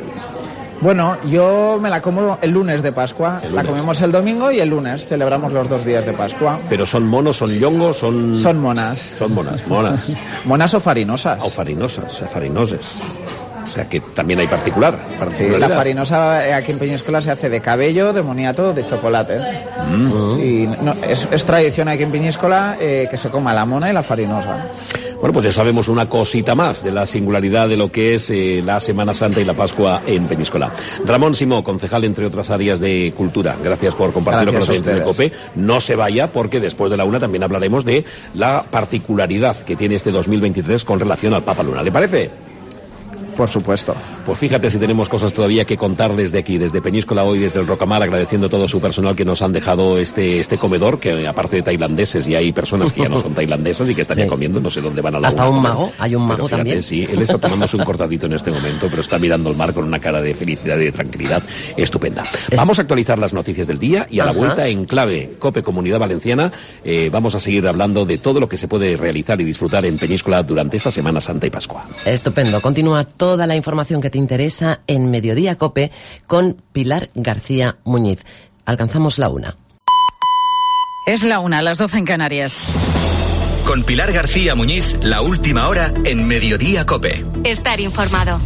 Bueno, yo me la como el lunes de Pascua, lunes. La comemos el domingo y el lunes, celebramos los dos días de Pascua. ¿Pero son monos, son yongos, son...? Son monas. Son monas, monas. Monas o farinosas. O farinosas, farinoses. O sea que también hay particular. Sí, la farinosa aquí en Peñíscola se hace de cabello, de moniato, de chocolate. Mm. Y no, es, es tradición aquí en Peñíscola eh, que se coma la mona y la farinosa. Bueno, pues ya sabemos una cosita más de la singularidad de lo que es eh, la Semana Santa y la Pascua en Peñíscola. Ramón Simó, concejal entre otras áreas de cultura, gracias por compartirlo con nosotros en COPE. No se vaya, porque después de la una también hablaremos de la particularidad que tiene este dos mil veintitrés con relación al Papa Luna. ¿Le parece? Por supuesto. Pues fíjate si tenemos cosas todavía que contar desde aquí, desde Peñíscola hoy, desde el Rocamar, agradeciendo a todo su personal que nos han dejado este este comedor, que aparte de tailandeses, y hay personas que ya no son tailandesas y que están sí. ya comiendo, no sé dónde van a la Hasta un mago, hay un mago pero fíjate, también. Sí, él está tomándose un cortadito en este momento, pero está mirando el mar con una cara de felicidad y de tranquilidad estupenda. Es... Vamos a actualizar las noticias del día y a Ajá. la vuelta en clave COPE Comunidad Valenciana eh, vamos a seguir hablando de todo lo que se puede realizar y disfrutar en Peñíscola durante esta Semana Santa y Pascua. Estupendo. Continúa toda la información que te interesa en Mediodía COPE con Pilar García Muñiz. Alcanzamos la una. Es la una, las doce en Canarias. Con Pilar García Muñiz, la última hora en Mediodía COPE. Estar informado.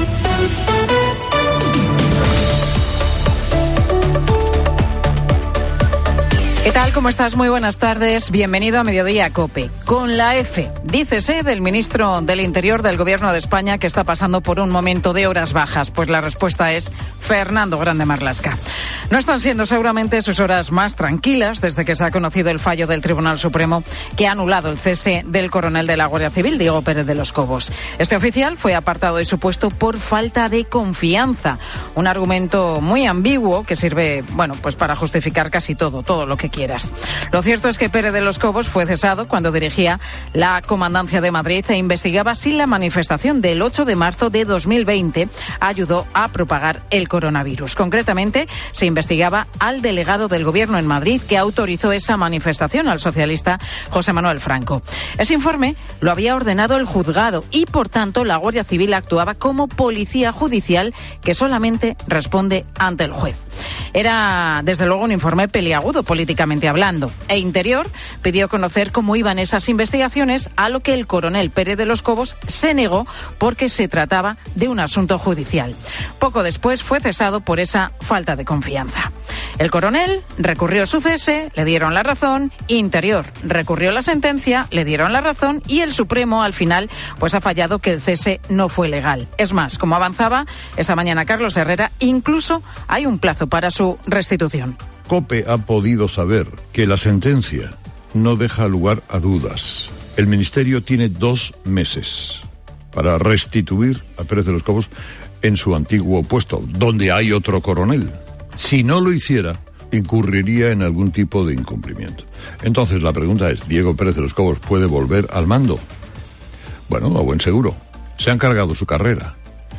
¿Qué tal? ¿Cómo estás? Muy buenas tardes. Bienvenido a Mediodía COPE. Con la F, dícese del ministro del Interior del Gobierno de España que está pasando por un momento de horas bajas. Pues la respuesta es Fernando Grande Marlaska. No están siendo seguramente sus horas más tranquilas desde que se ha conocido el fallo del Tribunal Supremo que ha anulado el cese del coronel de la Guardia Civil, Diego Pérez de los Cobos. Este oficial fue apartado de su puesto por falta de confianza. Un argumento muy ambiguo que sirve, bueno, pues para justificar casi todo, todo lo que quieras. Lo cierto es que Pérez de los Cobos fue cesado cuando dirigía la Comandancia de Madrid e investigaba si la manifestación del ocho de marzo de dos mil veinte ayudó a propagar el coronavirus. Concretamente, se investigaba al delegado del Gobierno en Madrid que autorizó esa manifestación, al socialista José Manuel Franco. Ese informe lo había ordenado el juzgado y, por tanto, la Guardia Civil actuaba como policía judicial que solamente responde ante el juez. Era, desde luego, un informe peliagudo políticamente hablando. E Interior pidió conocer cómo iban esas investigaciones, a lo que el coronel Pérez de los Cobos se negó porque se trataba de un asunto judicial. Poco después fue cesado por esa falta de confianza. El coronel recurrió su cese, le dieron la razón, Interior recurrió la sentencia, le dieron la razón y el Supremo al final pues ha fallado que el cese no fue legal. Es más, como avanzaba esta mañana Carlos Herrera, incluso hay un plazo para su restitución. COPE ha podido saber que la sentencia no deja lugar a dudas. El Ministerio tiene dos meses para restituir a Pérez de los Cobos en su antiguo puesto, donde hay otro coronel. Si no lo hiciera, incurriría en algún tipo de incumplimiento. Entonces la pregunta es, ¿Diego Pérez de los Cobos puede volver al mando? Bueno, a buen seguro. Se han cargado su carrera.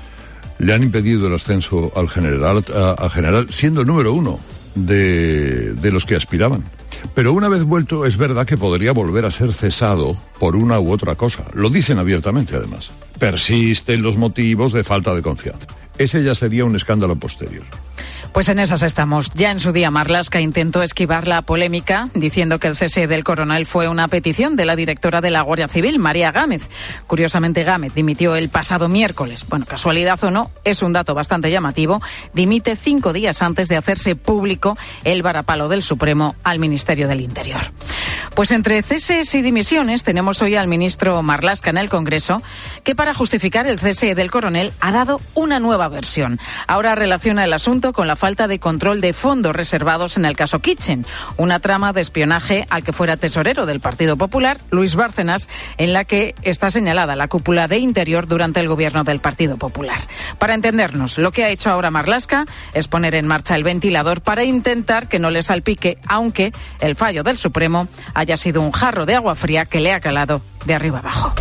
Le han impedido el ascenso al general, a, a general siendo el número uno de, de los que aspiraban. Pero una vez vuelto, es verdad que podría volver a ser cesado por una u otra cosa. Lo dicen abiertamente, además. Persisten los motivos de falta de confianza. Ese ya sería un escándalo posterior. Pues en esas estamos. Ya en su día Marlaska intentó esquivar la polémica diciendo que el cese del coronel fue una petición de la directora de la Guardia Civil, María Gámez. Curiosamente, Gámez dimitió el pasado miércoles. Bueno, casualidad o no, es un dato bastante llamativo. Dimite cinco días antes de hacerse público el varapalo del Supremo al Ministerio del Interior. Pues entre ceses y dimisiones tenemos hoy al ministro Marlaska en el Congreso, que para justificar el cese del coronel ha dado una nueva versión. Ahora relaciona el asunto con la falta de control de fondos reservados en el caso Kitchen, una trama de espionaje al que fuera tesorero del Partido Popular, Luis Bárcenas, en la que está señalada la cúpula de Interior durante el gobierno del Partido Popular. Para entendernos, lo que ha hecho ahora Marlaska es poner en marcha el ventilador para intentar que no le salpique, aunque el fallo del Supremo haya sido un jarro de agua fría que le ha calado de arriba abajo.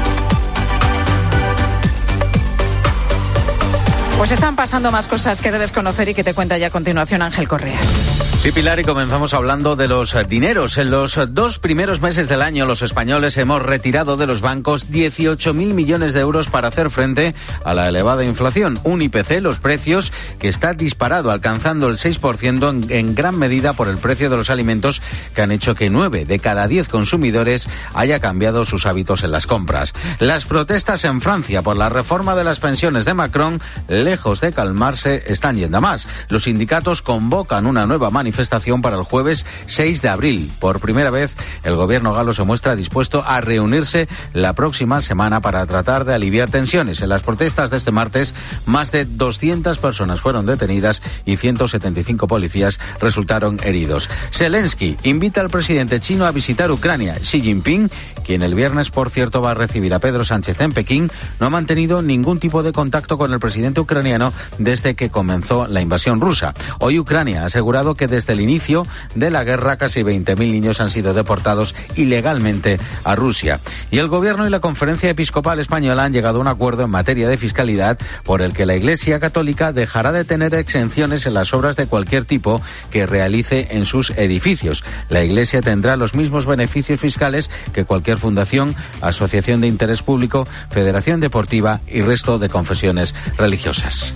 Pues están pasando más cosas que debes conocer y que te cuenta ya a continuación Ángel Correas. Sí, Pilar, y comenzamos hablando de los dineros. En los dos primeros meses del año, los españoles hemos retirado de los bancos dieciocho mil millones de euros para hacer frente a la elevada inflación. Un I P C, los precios, que está disparado, alcanzando el seis por ciento en, en gran medida por el precio de los alimentos, que han hecho que nueve de cada diez consumidores haya cambiado sus hábitos en las compras. Las protestas en Francia por la reforma de las pensiones de Macron, lejos de calmarse, están yendo a más. Los sindicatos convocan una nueva manifestación manifestación para el jueves seis de abril. Por primera vez, el gobierno galo se muestra dispuesto a reunirse la próxima semana para tratar de aliviar tensiones. En las protestas de este martes, más de doscientas personas fueron detenidas y ciento setenta y cinco policías resultaron heridos. Zelensky invita al presidente chino a visitar Ucrania. Xi Jinping, quien el viernes, por cierto, va a recibir a Pedro Sánchez en Pekín, no ha mantenido ningún tipo de contacto con el presidente ucraniano desde que comenzó la invasión rusa. Hoy Ucrania ha asegurado que desde el inicio de la guerra casi veinte mil niños han sido deportados ilegalmente a Rusia. Y el gobierno y la Conferencia Episcopal Española han llegado a un acuerdo en materia de fiscalidad por el que la Iglesia Católica dejará de tener exenciones en las obras de cualquier tipo que realice en sus edificios. La Iglesia tendrá los mismos beneficios fiscales que cualquier fundación, asociación de interés público, federación deportiva y resto de confesiones religiosas.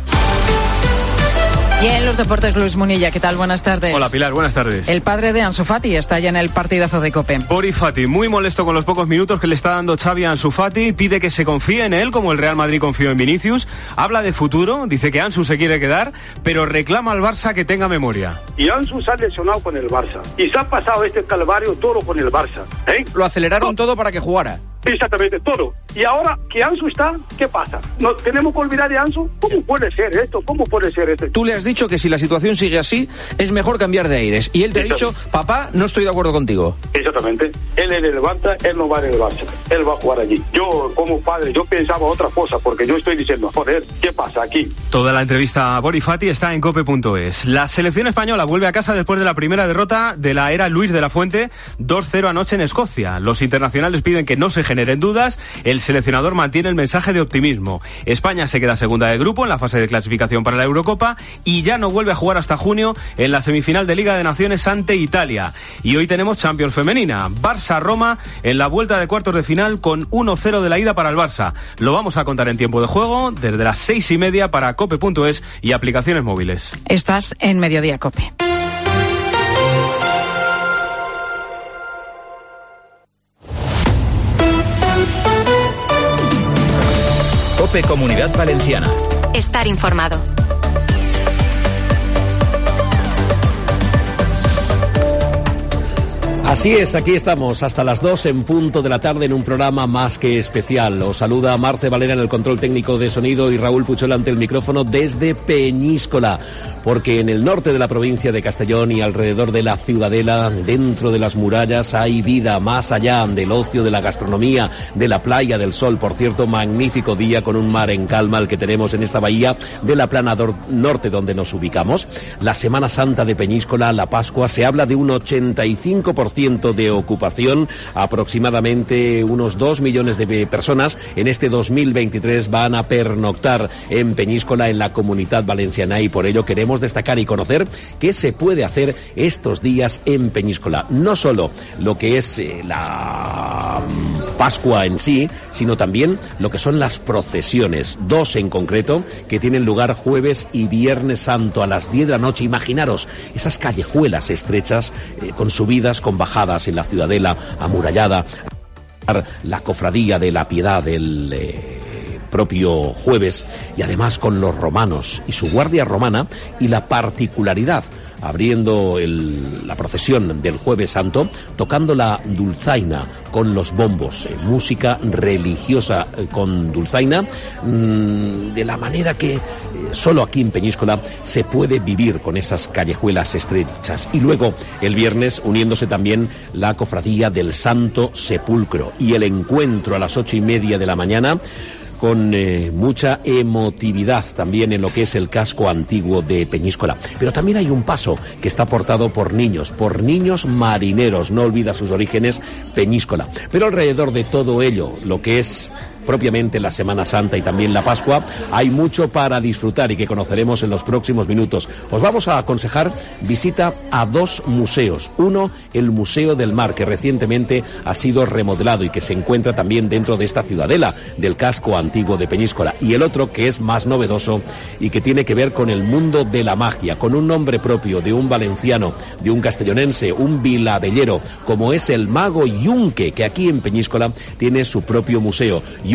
Y en los deportes, Luis Munilla, ¿qué tal? Buenas tardes. Hola, Pilar, buenas tardes. El padre de Ansu Fati está ya en el partidazo de COPE. Bori Fati, muy molesto con los pocos minutos que le está dando Xavi a Ansu Fati, pide que se confíe en él como el Real Madrid confió en Vinicius, habla de futuro, dice que Ansu se quiere quedar, pero reclama al Barça que tenga memoria. Y Ansu se ha lesionado con el Barça, y se ha pasado este calvario todo con el Barça. ¿eh? Lo aceleraron todo para que jugara. Exactamente, todo. Y ahora que Ansu está, ¿qué pasa? ¿No tenemos que olvidar de Ansu? ¿Cómo puede ser esto? ¿Cómo puede ser esto? Tú le has dicho que si la situación sigue así, es mejor cambiar de aires. Y él te ha dicho, papá, no estoy de acuerdo contigo. Exactamente. Él es del Barça, él no va del Barça. Él va a jugar allí. Yo, como padre, yo pensaba otra cosa, porque yo estoy diciendo, joder, ¿qué pasa aquí? Toda la entrevista a Bori Fati está en cope punto es. La selección española vuelve a casa después de la primera derrota de la era Luis de la Fuente, dos cero anoche en Escocia. Los internacionales piden que no se generen dudas. El seleccionador mantiene el mensaje de optimismo. España se queda segunda de grupo en la fase de clasificación para la Eurocopa y ya no vuelve a jugar hasta junio en la semifinal de Liga de Naciones ante Italia. Y hoy tenemos Champions femenina. Barça-Roma en la vuelta de cuartos de final con uno cero de la ida para el Barça. Lo vamos a contar en tiempo de juego desde las seis y media para cope punto es y aplicaciones móviles. Estás en Mediodía Cope. COPE Comunidad Valenciana. Estar informado. Así es, aquí estamos hasta las dos en punto de la tarde en un programa más que especial. Os saluda Marce Valera en el control técnico de sonido y Raúl Puchol ante el micrófono desde Peñíscola, porque en el norte de la provincia de Castellón y alrededor de la Ciudadela, dentro de las murallas, hay vida más allá del ocio, de la gastronomía, de la playa del sol. Por cierto, magnífico día con un mar en calma el que tenemos en esta bahía de la plana norte donde nos ubicamos. La Semana Santa de Peñíscola, la Pascua, se habla de un ochenta y cinco por ciento de ocupación, aproximadamente unos dos millones de personas en este dos mil veintitrés van a pernoctar en Peñíscola, en la Comunidad Valenciana, y por ello queremos destacar y conocer qué se puede hacer estos días en Peñíscola. No solo lo que es eh, la Pascua en sí, sino también lo que son las procesiones, dos en concreto, que tienen lugar jueves y viernes santo a las diez de la noche. Imaginaros esas callejuelas estrechas eh, con subidas, con bajadas en la Ciudadela amurallada, la cofradía de la Piedad del eh, propio jueves, y además con los romanos y su guardia romana, y la particularidad abriendo el, la procesión del Jueves Santo, tocando la dulzaina con los bombos, eh, música religiosa eh, con dulzaina, mmm, de la manera que eh, solo aquí en Peñíscola se puede vivir con esas callejuelas estrechas. Y luego el viernes uniéndose también la cofradía del Santo Sepulcro y el encuentro a las ocho y media de la mañana, con eh, mucha emotividad también en lo que es el casco antiguo de Peñíscola. Pero también hay un paso que está portado por niños, por niños marineros, no olvida sus orígenes, Peñíscola. Pero alrededor de todo ello, lo que es propiamente la Semana Santa y también la Pascua, hay mucho para disfrutar y que conoceremos en los próximos minutos. Os vamos a aconsejar visita a dos museos. Uno, el Museo del Mar, que recientemente ha sido remodelado y que se encuentra también dentro de esta ciudadela del casco antiguo de Peñíscola. Y el otro, que es más novedoso y que tiene que ver con el mundo de la magia, con un nombre propio de un valenciano, de un castellonense, un vilavellero, como es el mago Yunque, que aquí en Peñíscola tiene su propio museo. Yunque,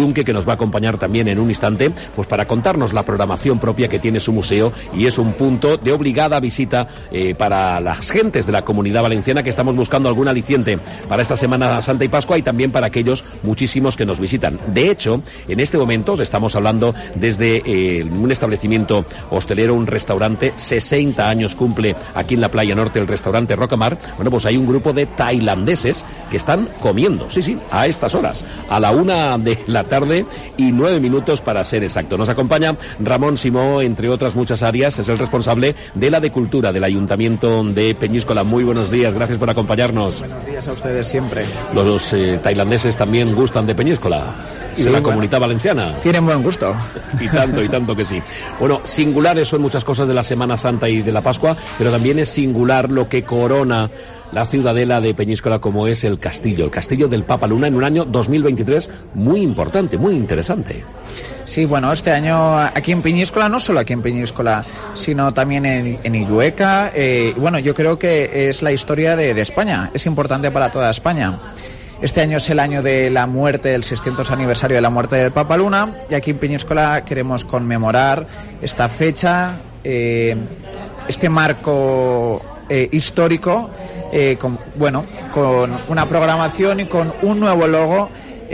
Yunque, que nos va a acompañar también en un instante, pues para contarnos la programación propia que tiene su museo, y es un punto de obligada visita eh, para las gentes de la Comunidad Valenciana que estamos buscando algún aliciente para esta Semana Santa y Pascua, y también para aquellos muchísimos que nos visitan. De hecho, en este momento os estamos hablando desde eh, un establecimiento hostelero, un restaurante, sesenta años cumple aquí en la Playa Norte el restaurante Rocamar. Bueno, pues hay un grupo de tailandeses que están comiendo, sí, sí, a estas horas, a la una de la tarde y nueve minutos para ser exacto. Nos acompaña Ramón Simó, entre otras muchas áreas, es el responsable de la de Cultura del Ayuntamiento de Peñíscola. Muy buenos días, gracias por acompañarnos. Buenos días a ustedes siempre. Los eh, tailandeses también gustan de Peñíscola y de sí, la Comunidad Valenciana. Tienen buen gusto. Y tanto, y tanto que sí. Bueno, singulares son muchas cosas de la Semana Santa y de la Pascua, pero también es singular lo que corona la ciudadela de Peñíscola, como es el castillo, el castillo del Papa Luna, en un año dos mil veintitrés muy importante, muy interesante. Sí, bueno, este año aquí en Peñíscola, no solo aquí en Peñíscola, sino también en, en Illueca. Eh, bueno, yo creo que es la historia de, de España, es importante para toda España. Este año es el año de la muerte, el seiscientos aniversario de la muerte del Papa Luna, y aquí en Peñíscola queremos conmemorar esta fecha, eh, este marco eh, histórico, eh, con, bueno, con una programación y con un nuevo logo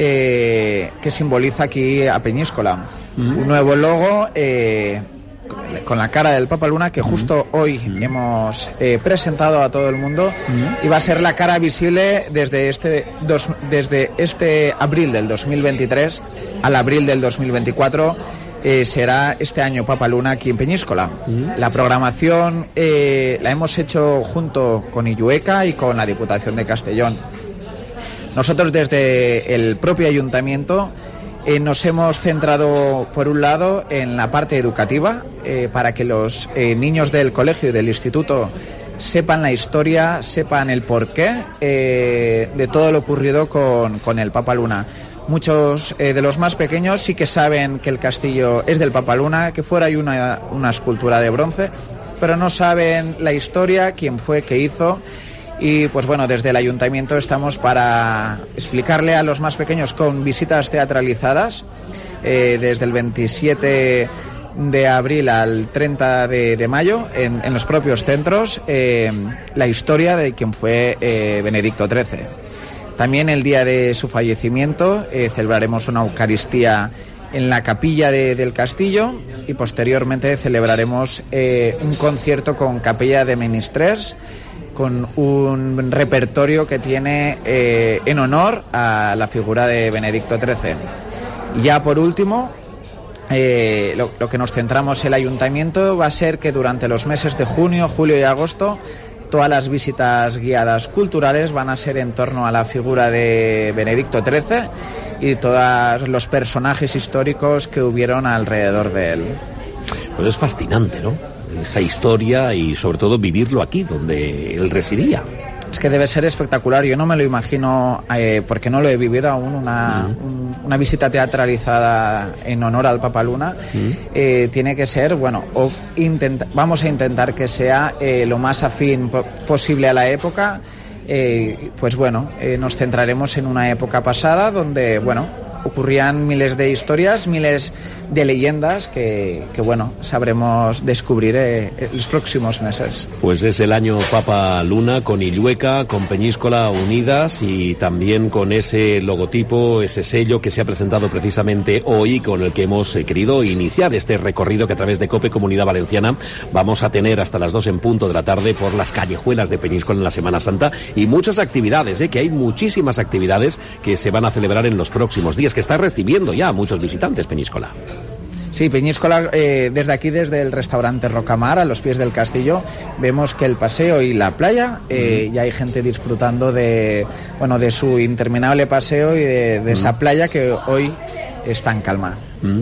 eh, que simboliza aquí a Peñíscola. Mm. Un nuevo logo eh, con la cara del Papa Luna, que justo mm. hoy mm. hemos eh, presentado a todo el mundo, mm. y va a ser la cara visible desde este, dos, desde este abril del dos mil veintitrés al abril del dos mil veinticuatro. Eh, será este año Papa Luna aquí en Peñíscola. Uh-huh. La programación eh, la hemos hecho junto con Illueca y con la Diputación de Castellón. Nosotros desde el propio ayuntamiento eh, nos hemos centrado, por un lado, en la parte educativa, eh, para que los eh, niños del colegio y del instituto sepan la historia, sepan el porqué eh, de todo lo ocurrido con, con el Papa Luna. Muchos eh, de los más pequeños sí que saben que el castillo es del Papa Luna, que fuera hay una, una escultura de bronce, pero no saben la historia, quién fue, qué hizo. Y pues bueno, desde el ayuntamiento estamos para explicarle a los más pequeños con visitas teatralizadas, eh, desde el veintisiete de abril al treinta de mayo, en, en los propios centros, eh, la historia de quién fue eh, Benedicto trece. También el día de su fallecimiento eh, celebraremos una Eucaristía en la capilla de, del castillo, y posteriormente celebraremos eh, un concierto con Capella de Ministrers, con un repertorio que tiene eh, en honor a la figura de Benedicto trece. Y ya por último, eh, lo, lo que nos centramos el ayuntamiento va a ser que durante los meses de junio, julio y agosto todas las visitas guiadas culturales van a ser en torno a la figura de Benedicto trece y todos los personajes históricos que hubieron alrededor de él. Pues es fascinante, ¿no? Esa historia y sobre todo vivirlo aquí, donde él residía. Es que debe ser espectacular. Yo no me lo imagino, eh, porque no lo he vivido aún, una, uh-huh. un, una visita teatralizada en honor al Papa Luna. Uh-huh. Eh, tiene que ser, bueno, o intenta, vamos a intentar que sea eh, lo más afín po- posible a la época. Eh, pues bueno, eh, nos centraremos en una época pasada donde, bueno, ocurrían miles de historias, miles de leyendas que, que bueno, sabremos descubrir eh, en los próximos meses. Pues es el año Papa Luna, con Illueca, con Peñíscola unidas, y también con ese logotipo, ese sello que se ha presentado precisamente hoy, con el que hemos eh, querido iniciar este recorrido que a través de COPE Comunidad Valenciana vamos a tener hasta las dos en punto de la tarde por las callejuelas de Peñíscola en la Semana Santa, y muchas actividades, eh, que hay muchísimas actividades que se van a celebrar en los próximos días, que está recibiendo ya a muchos visitantes Peñíscola. Sí, Peñíscola, eh, desde aquí, desde el restaurante Rocamar, a los pies del castillo, vemos que el paseo y la playa, eh, mm. ya hay gente disfrutando de, bueno, de su interminable paseo y de, de mm. esa playa que hoy está en calma. Mm.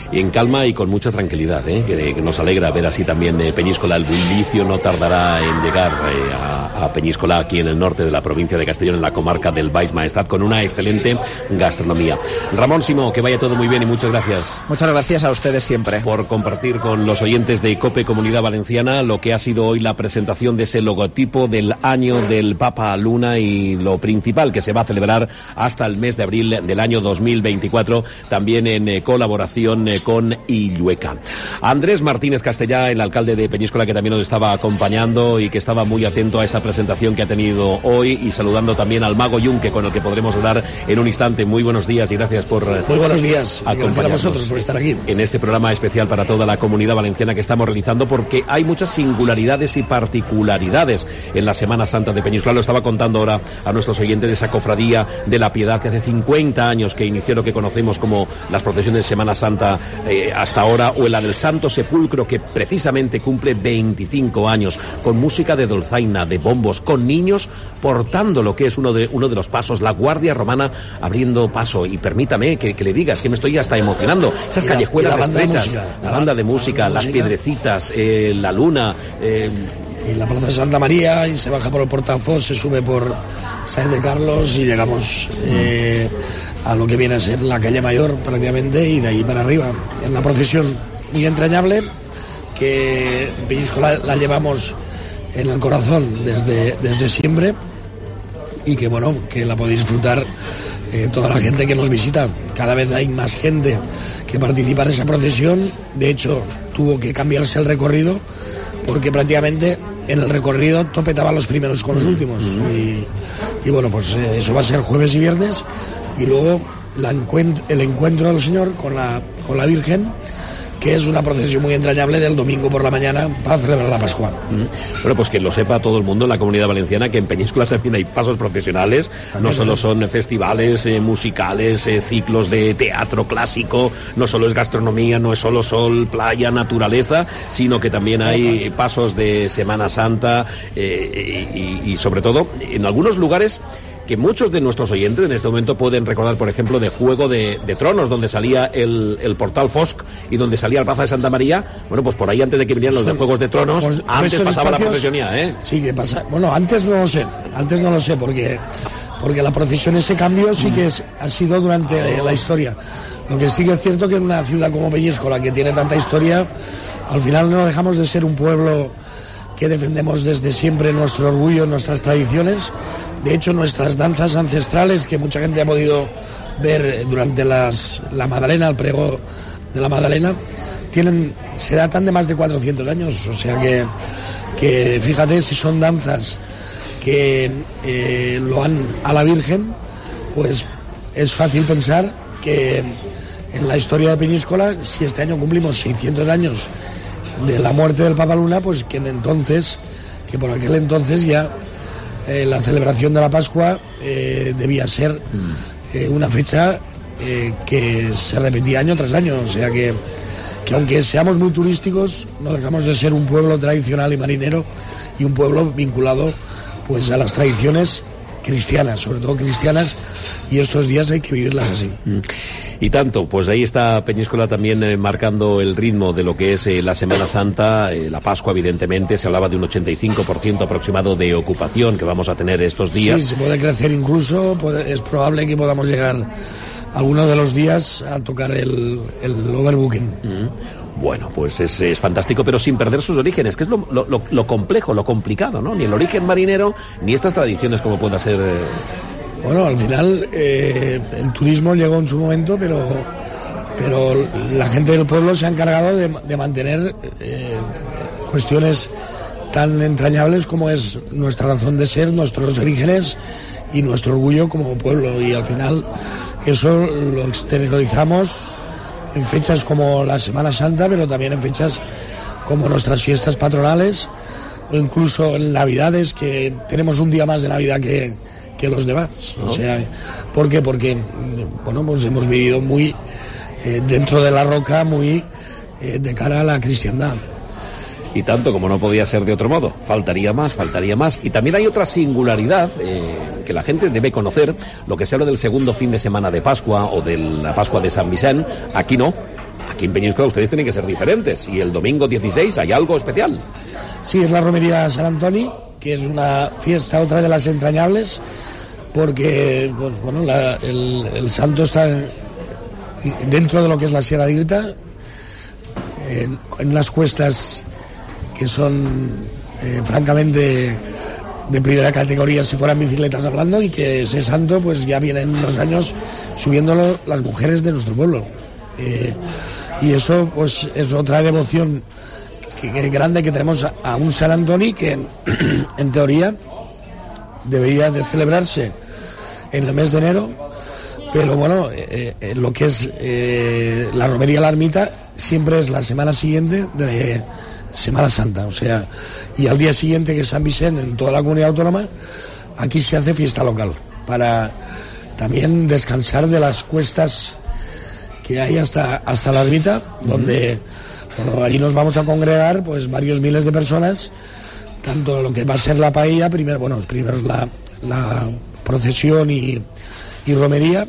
en calma y con mucha tranquilidad, ¿eh? que, que nos alegra ver así también eh, Peñíscola. El bullicio no tardará en llegar eh, a, a Peñíscola, aquí en el norte de la provincia de Castellón, en la comarca del Baix Maestrat, con una excelente gastronomía. Ramón Simó, que vaya todo muy bien y muchas gracias. Muchas gracias a ustedes siempre. Por compartir con los oyentes de COPE Comunidad Valenciana lo que ha sido hoy la presentación de ese logotipo del año del Papa Luna y lo principal, que se va a celebrar hasta el mes de abril del año dos mil veinticuatro, también en eh, colaboración eh, con Illueca. Andrés Martínez Castellá, el alcalde de Peñíscola, que también nos estaba acompañando y que estaba muy atento a esa presentación que ha tenido hoy, y saludando también al mago Yunque, con el que podremos hablar en un instante. Muy buenos días y gracias por eh, muy buenos días. Acompañarnos gracias a vosotros por estar aquí en este programa especial para toda la comunidad valenciana que estamos realizando, porque hay muchas singularidades y particularidades en la Semana Santa de Peñíscola. Lo estaba contando ahora a nuestros oyentes de esa cofradía de la Piedad, que hace cincuenta años que inició lo que conocemos como las procesiones de Semana Santa eh, hasta ahora, o en la del Santo Sepulcro, que precisamente cumple veinticinco años, con música de dolzaina, de bombos, con niños portando lo que es uno de, uno de los pasos, la Guardia Romana abriendo paso. Y permítame que, que le digas que me estoy hasta emocionando. Esas y la, callejuelas y la estrechas, música, la banda de música, banda de las música. Piedrecitas, eh, la luna... Eh, en la Plaza de Santa María, y se baja por el Portalfós, se sube por Sáenz de Carlos y llegamos eh, a lo que viene a ser la calle Mayor prácticamente, y de ahí para arriba. En una procesión muy entrañable que Peñíscola la llevamos en el corazón desde, desde siempre, y que bueno, que la podéis disfrutar eh, toda la gente que nos visita. Cada vez hay más gente que participa en esa procesión. De hecho, tuvo que cambiarse el recorrido porque prácticamente en el recorrido topetaban los primeros con los últimos. Y, y bueno, pues eh, eso va a ser jueves y viernes, y luego la encuent- el encuentro del Señor con la, con la Virgen, que es una procesión muy entrañable del domingo por la mañana para celebrar la Pascua. Mm. Bueno, pues que lo sepa todo el mundo en la comunidad valenciana, que en Peñíscola también hay pasos procesionales, no solo son festivales eh, musicales, eh, ciclos de teatro clásico, no solo es gastronomía, no es solo sol, playa, naturaleza, sino que también hay pasos de Semana Santa eh, y, y sobre todo en algunos lugares que muchos de nuestros oyentes en este momento pueden recordar, por ejemplo, de Juego de, de Tronos, donde salía el, el portal Fosc y donde salía el Plaza de Santa María. Bueno, pues por ahí, antes de que vinieran los de Juegos de Tronos, pues, antes pasaba la procesión, ¿eh? Sí, que pasa. Bueno, antes no lo sé, antes no lo sé, porque, porque la procesión, ese cambio sí que es, ha sido durante oh. la historia. Lo que sí que es cierto que en una ciudad como Peñíscola, que tiene tanta historia, al final no dejamos de ser un pueblo que defendemos desde siempre nuestro orgullo, nuestras tradiciones. De hecho, nuestras danzas ancestrales, que mucha gente ha podido ver durante las, la Madalena, el prego de la Madalena, tienen, se datan de más de cuatrocientos años. O sea que, que fíjate, si son danzas que eh, lo han a la Virgen, pues es fácil pensar que en la historia de Peñíscola, si este año cumplimos seiscientos años de la muerte del Papa Luna, pues que en entonces, que por aquel entonces ya eh, la celebración de la Pascua eh, debía ser eh, una fecha eh, que se repetía año tras año. O sea que, que aunque seamos muy turísticos, no dejamos de ser un pueblo tradicional y marinero, y un pueblo vinculado pues a las tradiciones cristianas, sobre todo cristianas, y estos días hay que vivirlas así. Y tanto, pues ahí está Peñíscola también eh, marcando el ritmo de lo que es eh, la Semana Santa, eh, la Pascua, evidentemente. Se hablaba de un ochenta y cinco por ciento aproximado de ocupación que vamos a tener estos días. Sí, se puede crecer incluso, puede, es probable que podamos llegar algunos de los días a tocar el, el overbooking. Mm. Bueno, pues es, es fantástico, pero sin perder sus orígenes, que es lo, lo, lo complejo, lo complicado, ¿no? Ni el origen marinero, ni estas tradiciones como pueda ser... Eh... Bueno, al final eh, el turismo llegó en su momento, pero, pero la gente del pueblo se ha encargado de, de mantener eh, cuestiones tan entrañables como es nuestra razón de ser, nuestros orígenes y nuestro orgullo como pueblo. Y al final eso lo exteriorizamos en fechas como la Semana Santa, pero también en fechas como nuestras fiestas patronales, o incluso en Navidades, que tenemos un día más de Navidad que, que los demás. ¿No? O sea, ¿por qué? Porque bueno, pues hemos vivido muy eh, dentro de la roca, muy eh, de cara a la cristiandad. Y tanto, como no podía ser de otro modo. Faltaría más, faltaría más. Y también hay otra singularidad eh, que la gente debe conocer, lo que se habla del segundo fin de semana de Pascua o de la Pascua de San Vicente. Aquí no. aquí en Peñíscola ustedes tienen que ser diferentes. Y el domingo dieciséis hay algo especial. Sí, es la romería San Antoni, que es una fiesta, otra de las entrañables, porque pues, bueno, la, el, el santo está en, dentro de lo que es la Sierra de Irta, en, en unas cuestas que son eh, francamente de primera categoría si fueran bicicletas hablando, y que ese santo pues ya vienen unos años subiéndolo las mujeres de nuestro pueblo, eh, y eso pues es otra devoción que, que grande que tenemos a, a un San Antoni que en, en teoría debería de celebrarse en el mes de enero, pero bueno, eh, eh, lo que es eh, la romería La Ermita siempre es la semana siguiente de Semana Santa, o sea, y al día siguiente, que es San Vicente en toda la comunidad autónoma, aquí se hace fiesta local para también descansar de las cuestas que hay hasta, hasta la ermita, uh-huh. donde bueno, allí nos vamos a congregar pues varios miles de personas, tanto lo que va a ser la paella, primero, bueno, primero la, la procesión y, y romería,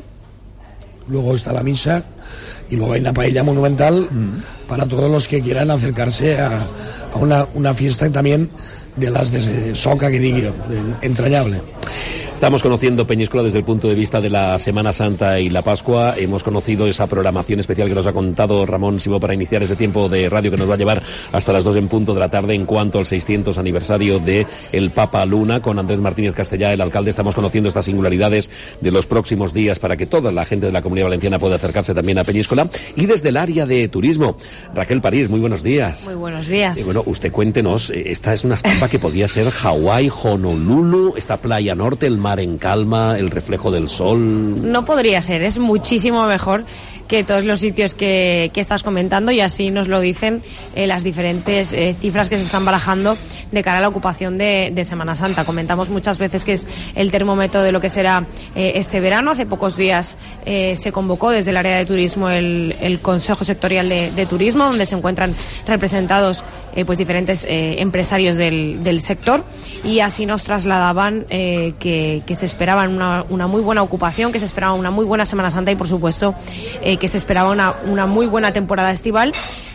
luego está la misa, y luego hay una paella monumental mm. para todos los que quieran acercarse a, a una, una fiesta también de las de soca, que digo, entrañable. Estamos conociendo Peñíscola desde el punto de vista de la Semana Santa y la Pascua. Hemos conocido esa programación especial que nos ha contado Ramón Simó para iniciar ese tiempo de radio que nos va a llevar hasta las dos en punto de la tarde en cuanto al seiscientos aniversario de el Papa Luna. Con Andrés Martínez Castellá, el alcalde, estamos conociendo estas singularidades de los próximos días para que toda la gente de la Comunidad Valenciana pueda acercarse también a Peñíscola. Y desde el área de turismo, Raquel París, muy buenos días. Muy buenos días. Eh, bueno, usted cuéntenos, esta es una estampa que podía ser Hawái, Honolulu, esta playa norte, el mar en calma, el reflejo del sol. No podría ser, es muchísimo mejor que todos los sitios que, que estás comentando, y así nos lo dicen eh, las diferentes eh, cifras que se están barajando de cara a la ocupación de, de Semana Santa. Comentamos muchas veces que es el termómetro de lo que será eh, este verano. Hace pocos días eh, se convocó desde el área de turismo el, el Consejo Sectorial de, de Turismo, donde se encuentran representados eh, pues diferentes eh, empresarios del, del sector, y así nos trasladaban eh, que, que se esperaba una, una muy buena ocupación, que se esperaba una muy buena Semana Santa y por supuesto eh, que se esperaba una, una muy buena temporada estival,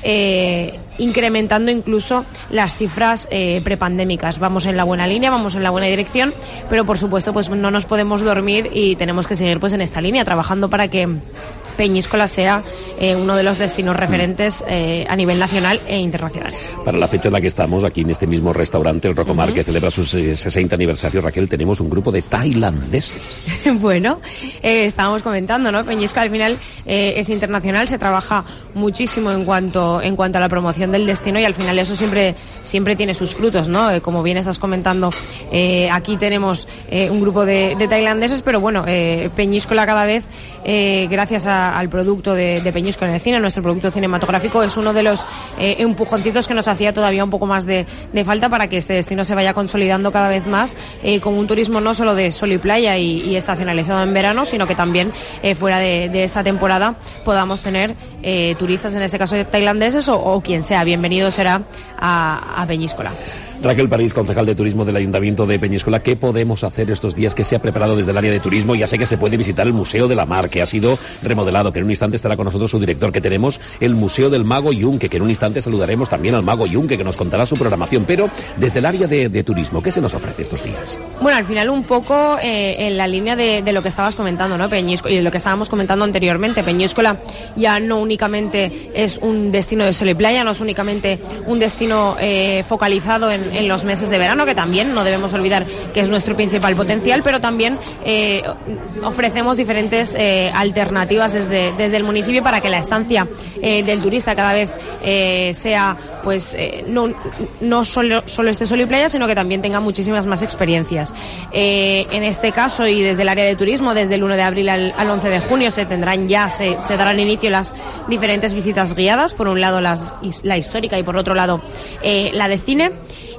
eh, incrementando incluso las cifras eh, prepandémicas. Vamos en la buena línea, vamos en la buena dirección, pero por supuesto pues no nos podemos dormir y tenemos que seguir pues en esta línea, trabajando para que Peñíscola sea eh, uno de los destinos referentes eh, a nivel nacional e internacional. Para la fecha en la que estamos, aquí en este mismo restaurante, el Rocomar, uh-huh. que celebra su sesenta aniversario, Raquel, tenemos un grupo de tailandeses. Bueno, eh, estábamos comentando, ¿no? Peñíscola al final eh, es internacional, se trabaja muchísimo en cuanto en cuanto a la promoción del destino, y al final eso siempre siempre tiene sus frutos, ¿no? Eh, como bien estás comentando, eh, aquí tenemos eh, un grupo de, de tailandeses, pero bueno, eh, Peñíscola cada vez, eh, gracias a al producto de, de Peñíscola en el cine, nuestro producto cinematográfico, es uno de los eh, empujoncitos que nos hacía todavía un poco más de, de falta para que este destino se vaya consolidando cada vez más eh, como un turismo no solo de sol y playa y, y estacionalizado en verano, sino que también eh, fuera de, de esta temporada podamos tener eh, turistas, en este caso tailandeses o, o quien sea. Bienvenido será a, a Peñíscola. Raquel París, concejal de Turismo del Ayuntamiento de Peñíscola, ¿qué podemos hacer estos días que se ha preparado desde el área de turismo? Ya sé que se puede visitar el Museo de la Mar, que ha sido remodelado, que en un instante estará con nosotros su director, que tenemos el Museo del Mago Yunque, que en un instante saludaremos también al Mago Yunque, que nos contará su programación, pero desde el área de, de turismo, ¿qué se nos ofrece estos días? Bueno, al final un poco eh, en la línea de, de lo que estabas comentando, ¿no? Peñíscola, y de lo que estábamos comentando anteriormente. Peñíscola ya no únicamente es un destino de sol y playa, no es únicamente un destino eh, focalizado en, en los meses de verano, que también no debemos olvidar que es nuestro principal potencial, pero también eh, ofrecemos diferentes eh, alternativas desde, desde el municipio para que la estancia eh, del turista cada vez eh, sea pues eh, no, no solo, solo este sol y playa, sino que también tenga muchísimas más experiencias. Eh, en este caso, y desde el área de turismo, desde el uno de abril al, al once de junio se tendrán ya, se, se darán inicio las diferentes visitas guiadas, por un lado las, la histórica y por otro lado eh, la de cine,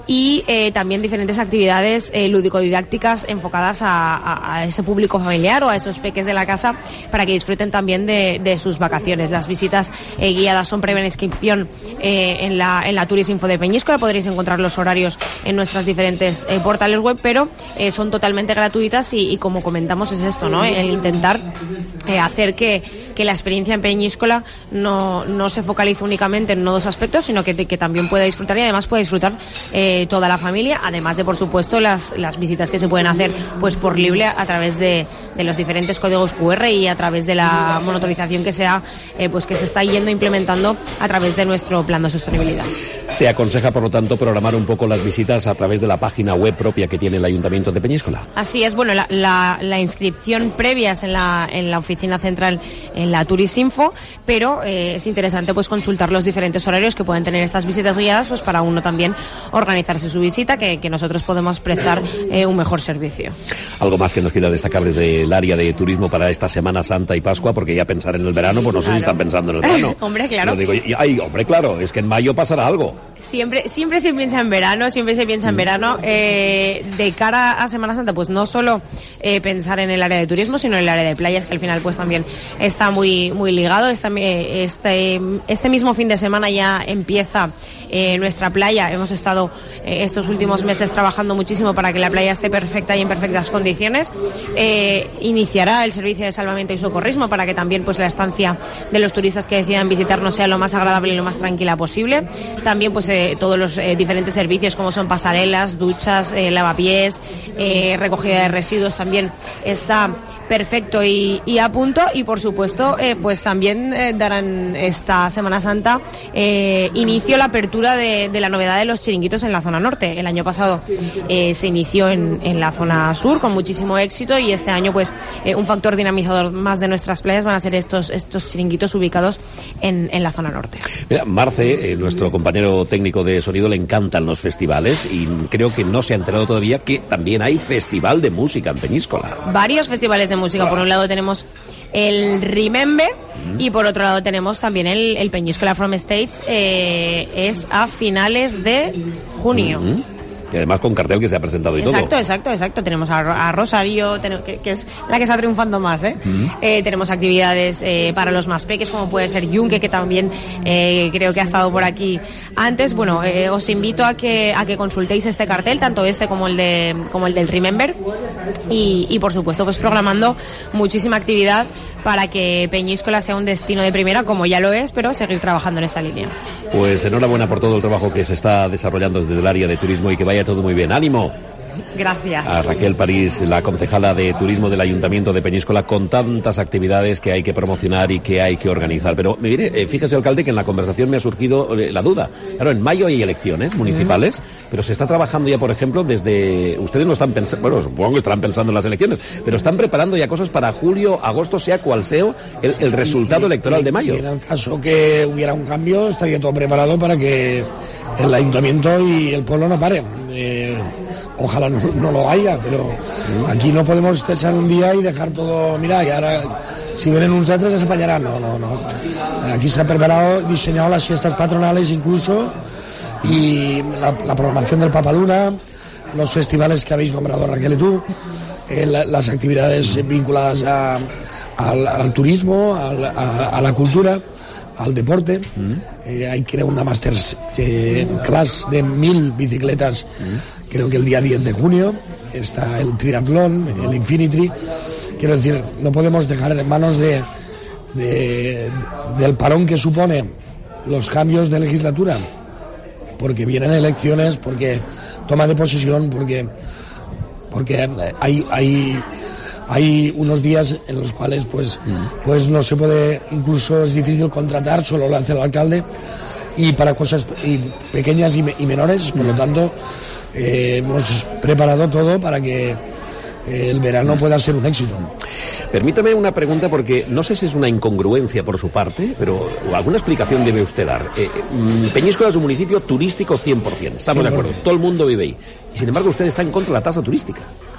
y eh, también diferentes actividades eh, lúdico-didácticas enfocadas a, a, a ese público familiar o a esos peques de la casa para que disfruten también de, de sus vacaciones. Las visitas eh, guiadas son previa inscripción eh, en la en la Turismo de Peñíscola. Podréis encontrar los horarios en nuestras diferentes eh, portales web, pero eh, son totalmente gratuitas y, y como comentamos es esto, ¿no? El intentar eh, hacer que que la experiencia en Peñíscola no, no se focaliza únicamente en uno o dos aspectos, sino que, que también pueda disfrutar y además puede disfrutar eh, toda la familia, además de, por supuesto, las, las visitas que se pueden hacer pues por libre a través de, de los diferentes códigos cu erre y a través de la monitorización que sea eh, pues que se está yendo implementando a través de nuestro plan de sostenibilidad. Se aconseja, por lo tanto, programar un poco las visitas a través de la página web propia que tiene el Ayuntamiento de Peñíscola. Así es, bueno, la, la, la inscripción previa es en la, en la oficina central, en la Turisinfo, pero eh, es interesante pues consultar los diferentes horarios que pueden tener estas visitas guiadas, pues para uno también organizarse su visita, que, que nosotros podemos prestar eh, un mejor servicio. Algo más que nos quiera destacar desde el área de turismo para esta Semana Santa y Pascua, porque ya pensar en el verano, pues no sé claro. si están pensando en el verano. Hombre, claro. Lo digo, y, ay, hombre, claro, es que en mayo pasará algo. Siempre, siempre se piensa en verano, siempre se piensa en verano. Eh, de cara a Semana Santa, pues no solo eh, pensar en el área de turismo, sino en el área de playas, que al final pues también está muy, muy ligado. Este, este, este mismo fin de semana ya empieza eh, nuestra playa. Hemos estado eh, estos últimos meses trabajando muchísimo para que la playa esté perfecta y en perfectas condiciones. Eh, iniciará el servicio de salvamento y socorrismo para que también pues la estancia de los turistas que decidan visitarnos sea lo más agradable y lo más tranquila posible. También pues eh, todos los eh, diferentes servicios como son pasarelas, duchas, eh, lavapiés, eh, recogida de residuos también está perfecto y, y a punto, y por supuesto eh, pues también eh, darán esta Semana Santa eh, inicio a la apertura de, de la novedad de los chiringuitos en la zona norte. El año pasado eh, se inició en, en la zona sur con muchísimo éxito, y este año pues eh, un factor dinamizador más de nuestras playas van a ser estos, estos chiringuitos ubicados en, en la zona norte. Mira, Marce, eh, nuestro compañero técnico de sonido, le encantan los festivales y creo que no se ha enterado todavía que también hay festival de música en Peñíscola. Varios festivales de música. Por un lado tenemos el Remember mm. y por otro lado tenemos también el, el Peñíscola From Stage. Eh, es a finales de junio. Mm-hmm. Y además con cartel que se ha presentado y exacto, todo. Exacto, exacto, exacto. Tenemos a, a Rosario, ten, que, que es la que está triunfando más, ¿eh? Mm. Eh, tenemos actividades eh, para los más pequeños, como puede ser Yunque, que también eh, creo que ha estado por aquí antes. Bueno, eh, os invito a que a que consultéis este cartel, tanto este como el de como el del Remember, y, y por supuesto pues programando muchísima actividad para que Peñíscola sea un destino de primera, como ya lo es, pero seguir trabajando en esta línea. Pues enhorabuena por todo el trabajo que se está desarrollando desde el área de turismo y que vaya todo muy bien. ¡Ánimo! Gracias. A Raquel París, la concejala de turismo del Ayuntamiento de Peñíscola, con tantas actividades que hay que promocionar y que hay que organizar. Pero mire, eh, fíjese, alcalde, que en la conversación me ha surgido eh, la duda. Claro, en mayo hay elecciones municipales, mm. pero se está trabajando ya, por ejemplo, desde... Ustedes no están pensando... Bueno, supongo que estarán pensando en las elecciones, pero están preparando ya cosas para julio, agosto, sea cual sea el, el resultado y, electoral y, de mayo. Y en el caso que hubiera un cambio, estaría todo preparado para que el Ayuntamiento y el pueblo no paren. Eh, ojalá no, no lo haya, pero aquí no podemos cesar un día y dejar todo, mira, y ahora si vienen uns altres ya se apañarán. No, no, no. Aquí se ha preparado, diseñado las fiestas patronales incluso, y la, la programación del Papaluna, los festivales que habéis nombrado Raquel y tú, eh, la, las actividades vinculadas a, al, al turismo, a, a, a la cultura, al deporte. Mm. Eh, hay creo una master eh, class de mil bicicletas, mm. creo que el día diez de junio está el triatlón, el Infinity. Quiero decir, no podemos dejar en manos de, de del parón que supone los cambios de legislatura, porque vienen elecciones, porque toma de posesión, porque porque hay hay Hay unos días en los cuales pues, mm. pues no se puede, incluso es difícil contratar, solo lo hace el alcalde, y para cosas y pequeñas y, me, y menores, por mm. lo tanto eh, hemos preparado todo para que eh, el verano pueda ser un éxito. Permítame una pregunta, porque no sé si es una incongruencia por su parte, pero alguna explicación debe usted dar. Eh, Peñíscola es un municipio turístico cien por ciento, estamos cien por ciento de acuerdo, todo el mundo vive ahí, y sin embargo usted está en contra de la tasa turística.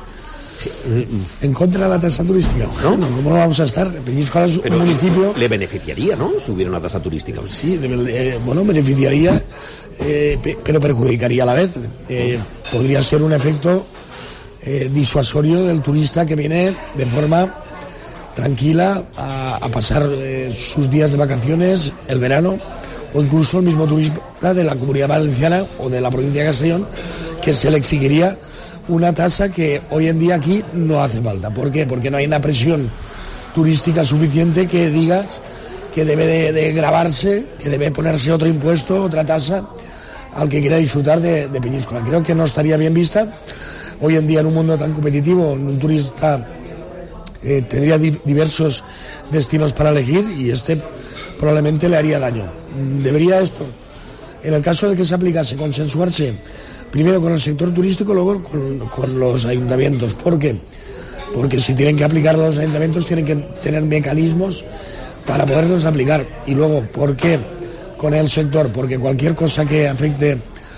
En contra de la tasa turística, ¿no? No, ¿cómo no vamos a estar? Peñíscola es pero un municipio... Le beneficiaría, ¿no?, si hubiera una tasa turística. Sí, eh, bueno, beneficiaría, eh, pe- pero perjudicaría a la vez. Eh, podría ser un efecto eh, disuasorio del turista que viene de forma tranquila a, a pasar eh, sus días de vacaciones, el verano, o incluso el mismo turista de la Comunidad Valenciana o de la provincia de Castellón, que se le exigiría una tasa que hoy en día aquí no hace falta. ¿Por qué? Porque no hay una presión turística suficiente que digas que debe de, de gravarse, que debe ponerse otro impuesto, otra tasa al que quiera disfrutar de, de Peñíscola. Creo que no estaría bien vista. Hoy en día, en un mundo tan competitivo, un turista eh, tendría di- diversos destinos para elegir y este probablemente le haría daño. Debería esto, en el caso de que se aplicase, consensuarse primero con el sector turístico, luego con, con los ayuntamientos. ¿Por qué? Porque si tienen que aplicar los ayuntamientos, tienen que tener mecanismos para poderlos aplicar. Y luego, ¿por qué con el sector? Porque cualquier cosa que afecte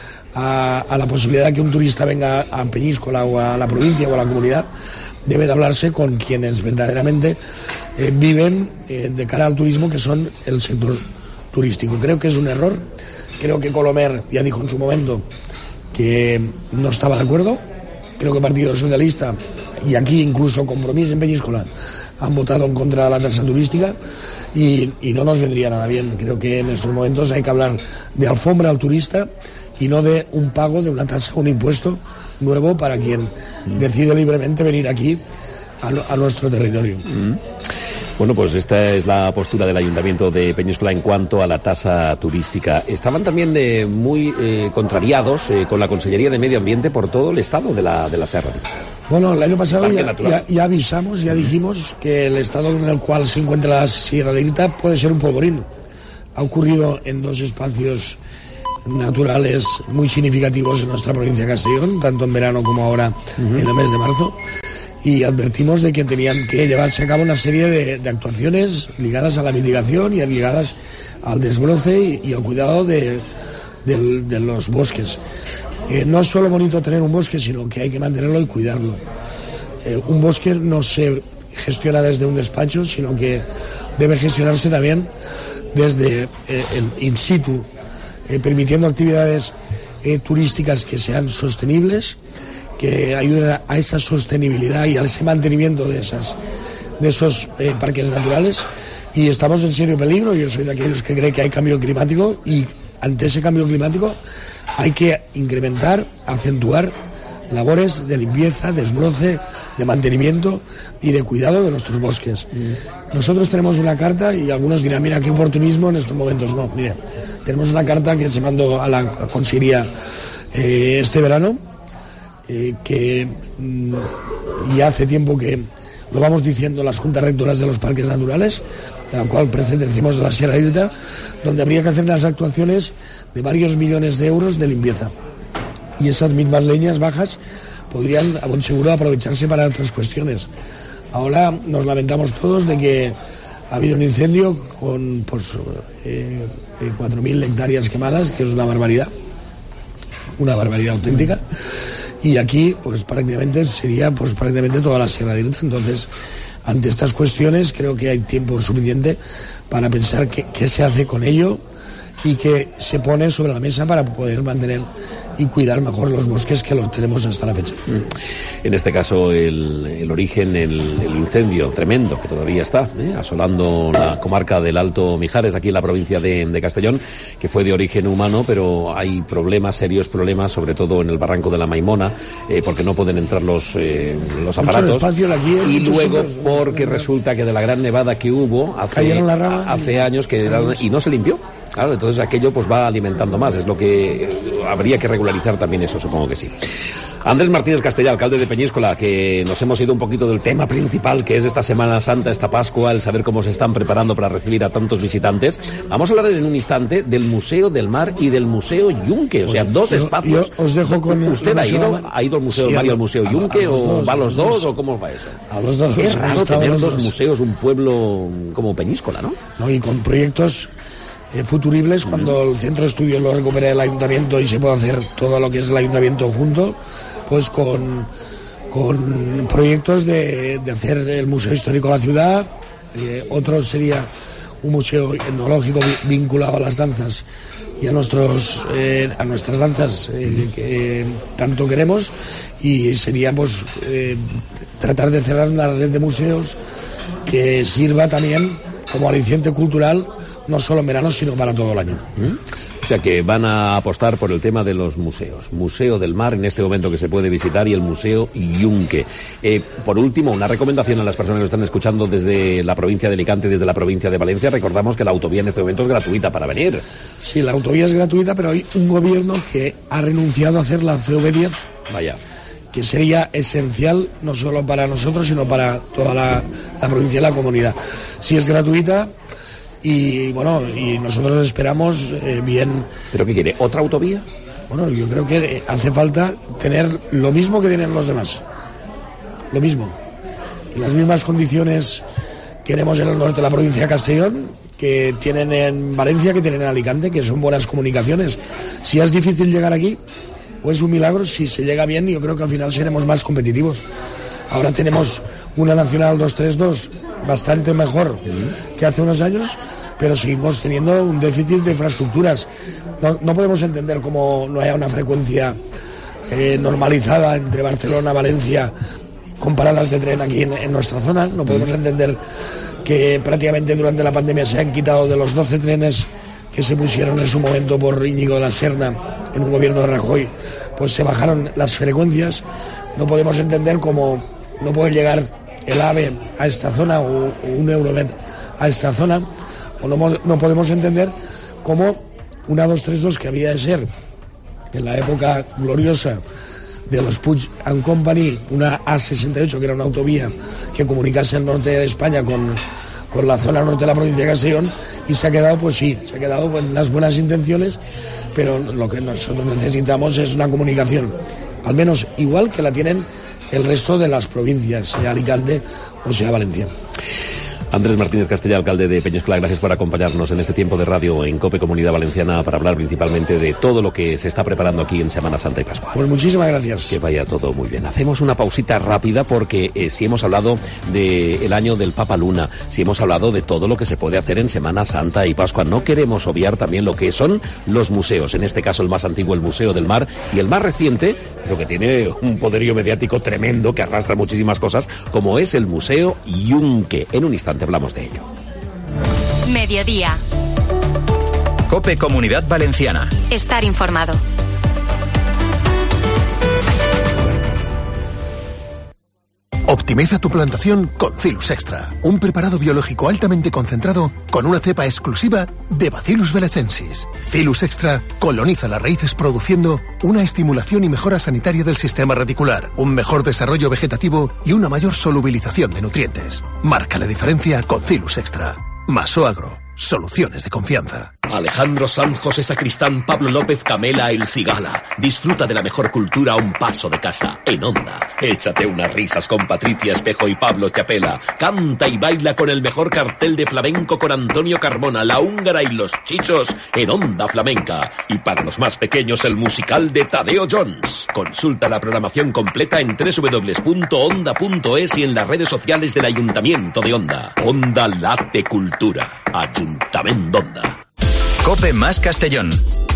a, a la posibilidad de que un turista venga a Peñíscola o a la provincia o a la comunidad, debe de hablarse con quienes verdaderamente eh, viven eh, de cara al turismo, que son el sector turístico. Creo que es un error. Creo que Colomer ya dijo en su momento que no estaba de acuerdo. Creo que el Partido Socialista y aquí incluso Compromís en Peñíscola han votado en contra de la tasa turística y, y no nos vendría nada bien. Creo que en estos momentos hay que hablar de alfombra al turista y no de un pago de una tasa o un impuesto nuevo para quien decide libremente venir aquí a, a nuestro territorio. Mm. Bueno, pues esta es la postura del Ayuntamiento de Peñíscola en cuanto a la tasa turística. Estaban también eh, muy eh, contrariados eh, con la Consellería de Medio Ambiente por todo el estado de la, de la Serra. Bueno, el año pasado ya, ya, ya avisamos, ya dijimos que el estado en el cual se encuentra la Sierra de Irta puede ser un polvorín. Ha ocurrido en dos espacios naturales muy significativos en nuestra provincia de Castellón, tanto en verano como ahora uh-huh. en el mes de marzo, y advertimos de que tenían que llevarse a cabo una serie de, de actuaciones ligadas a la mitigación y ligadas al desbroce y, y al cuidado de, de, de los bosques. Eh, no es solo bonito tener un bosque, sino que hay que mantenerlo y cuidarlo. Eh, un bosque no se gestiona desde un despacho, sino que debe gestionarse también desde eh, el in situ, eh, permitiendo actividades eh, turísticas que sean sostenibles, que ayuden a, a esa sostenibilidad y a ese mantenimiento de, esas, de esos eh, parques naturales. Y estamos en serio peligro. Yo soy de aquellos que creen que hay cambio climático y ante ese cambio climático hay que incrementar, acentuar labores de limpieza, desbroce, de mantenimiento y de cuidado de nuestros bosques. Mm. Nosotros tenemos una carta y algunos dirán, mira, qué oportunismo en estos momentos. No, mire, tenemos una carta que se mandó a la Consellería eh, este verano, eh, que mm, ya hace tiempo que lo vamos diciendo las juntas rectoras de los parques naturales, a la cual pertenecemos de la Sierra de Irta, donde habría que hacer unas actuaciones de varios millones de euros de limpieza. Y esas mismas leñas bajas podrían, a buen seguro, aprovecharse para otras cuestiones. Ahora nos lamentamos todos de que ha habido un incendio con pues, eh, cuatro mil hectáreas quemadas, que es una barbaridad, una barbaridad auténtica. Y aquí, pues prácticamente sería pues prácticamente toda la Sierra de Irta. Entonces, ante estas cuestiones, creo que hay tiempo suficiente para pensar qué, qué se hace con ello y qué se pone sobre la mesa para poder mantener y cuidar mejor los bosques que los tenemos hasta la fecha. En este caso, el, el origen, el, el incendio tremendo que todavía está ¿eh? asolando la comarca del Alto Mijares, aquí en la provincia de, de Castellón, que fue de origen humano, pero hay problemas, serios problemas, sobre todo en el barranco de la Maimona, eh, porque no pueden entrar los, eh, los aparatos. Aquí, y luego sitios, porque resulta que de la gran nevada que hubo hace, hace años que era, y no se limpió. Claro, entonces aquello pues va alimentando más, es lo que habría que regularizar también eso, supongo que sí. Andrés Martínez Castellá, alcalde de Peñíscola, que nos hemos ido un poquito del tema principal, que es esta Semana Santa, esta Pascua, el saber cómo se están preparando para recibir a tantos visitantes. Vamos a hablar en un instante del Museo del Mar y del Museo Yunque, o sea, pues dos yo, espacios. Yo os dejo con ¿Usted ha ido, ha ido al Museo sí, del Mar y al Museo a, Yunque a o dos, va a los dos, dos o cómo va eso? A los dos. Es raro tener dos, dos museos, un pueblo como Peñíscola, ¿no? No, y con proyectos Eh, futuribles, cuando el centro de estudios lo recupere el ayuntamiento y se pueda hacer todo lo que es el ayuntamiento junto, pues con, con proyectos de, de hacer el museo histórico de la ciudad. Eh, otro sería un museo etnológico vinculado a las danzas y a nuestros eh, a nuestras danzas eh, que tanto queremos, y sería pues eh, tratar de cerrar una red de museos que sirva también como aliciente cultural, no solo en verano, sino para todo el año. O sea que van a apostar por el tema de los museos. Museo del Mar, en este momento que se puede visitar, y el Museo Yunque. Eh, por último, una recomendación a las personas que nos están escuchando desde la provincia de Alicante, desde la provincia de Valencia. Recordamos que la autovía en este momento es gratuita para venir. Sí, la autovía es gratuita, pero hay un gobierno que ha renunciado a hacer la C V diez. Vaya. Que sería esencial no solo para nosotros, sino para toda la, la provincia y la comunidad. Sí es gratuita. Y bueno, y nosotros esperamos eh, bien... ¿Pero qué quiere? ¿Otra autovía? Bueno, yo creo que hace falta tener lo mismo que tienen los demás. Lo mismo. En las mismas condiciones que tenemos en el norte de la provincia de Castellón, que tienen en Valencia, que tienen en Alicante, que son buenas comunicaciones. Si es difícil llegar aquí, pues es un milagro. Si se llega bien, yo creo que al final seremos más competitivos. Ahora tenemos una Nacional dos tres dos bastante mejor que hace unos años, pero seguimos teniendo un déficit de infraestructuras. No, no podemos entender cómo no haya una frecuencia eh, normalizada entre Barcelona, Valencia, con paradas de tren aquí en, en nuestra zona. No podemos entender que prácticamente durante la pandemia se han quitado de los doce trenes que se pusieron en su momento por Íñigo de la Serna en un gobierno de Rajoy, pues se bajaron las frecuencias. No podemos entender cómo no puede llegar el AVE a esta zona o, o un Euromed a esta zona, o no, no podemos entender cómo una dos tres dos que había de ser en la época gloriosa de los Puig and Company, una A sesenta y ocho, que era una autovía que comunicase el norte de España con, con la zona norte de la provincia de Castellón, y se ha quedado, pues sí, se ha quedado con unas buenas intenciones, pero lo que nosotros necesitamos es una comunicación, al menos igual que la tienen el resto de las provincias, sea Alicante o sea Valencia. Andrés Martínez Castellá, alcalde de Peñíscola, gracias por acompañarnos en este tiempo de radio en COPE Comunidad Valenciana para hablar principalmente de todo lo que se está preparando aquí en Semana Santa y Pascua. Pues muchísimas gracias. Que vaya todo muy bien. Hacemos una pausita rápida porque eh, si hemos hablado del año del Papa Luna, si hemos hablado de todo lo que se puede hacer en Semana Santa y Pascua, no queremos obviar también lo que son los museos, en este caso el más antiguo, el Museo del Mar, y el más reciente, pero que tiene un poderío mediático tremendo que arrastra muchísimas cosas, como es el Museo Yunque. En un instante hablamos de ello. Mediodía. COPE Comunidad Valenciana. Estar informado. Optimiza tu plantación con Cilus Extra, un preparado biológico altamente concentrado con una cepa exclusiva de Bacillus velecensis. Cilus Extra coloniza las raíces produciendo una estimulación y mejora sanitaria del sistema reticular, un mejor desarrollo vegetativo y una mayor solubilización de nutrientes. Marca la diferencia con Cilus Extra. Masoagro, soluciones de confianza. Alejandro Sanz, José Sacristán, Pablo López, Camela, El Cigala. Disfruta de la mejor cultura a un paso de casa, en Onda. Échate unas risas con Patricia Espejo y Pablo Chapela. Canta y baila con el mejor cartel de flamenco con Antonio Carmona, La Húngara y Los Chichos en Onda Flamenca. Y para los más pequeños, el musical de Tadeo Jones. Consulta la programación completa en doble u doble u doble u punto onda punto es y en las redes sociales del Ayuntamiento de Onda. Onda Late Cultura. Ayuntamiento Onda. COPE más Castellón.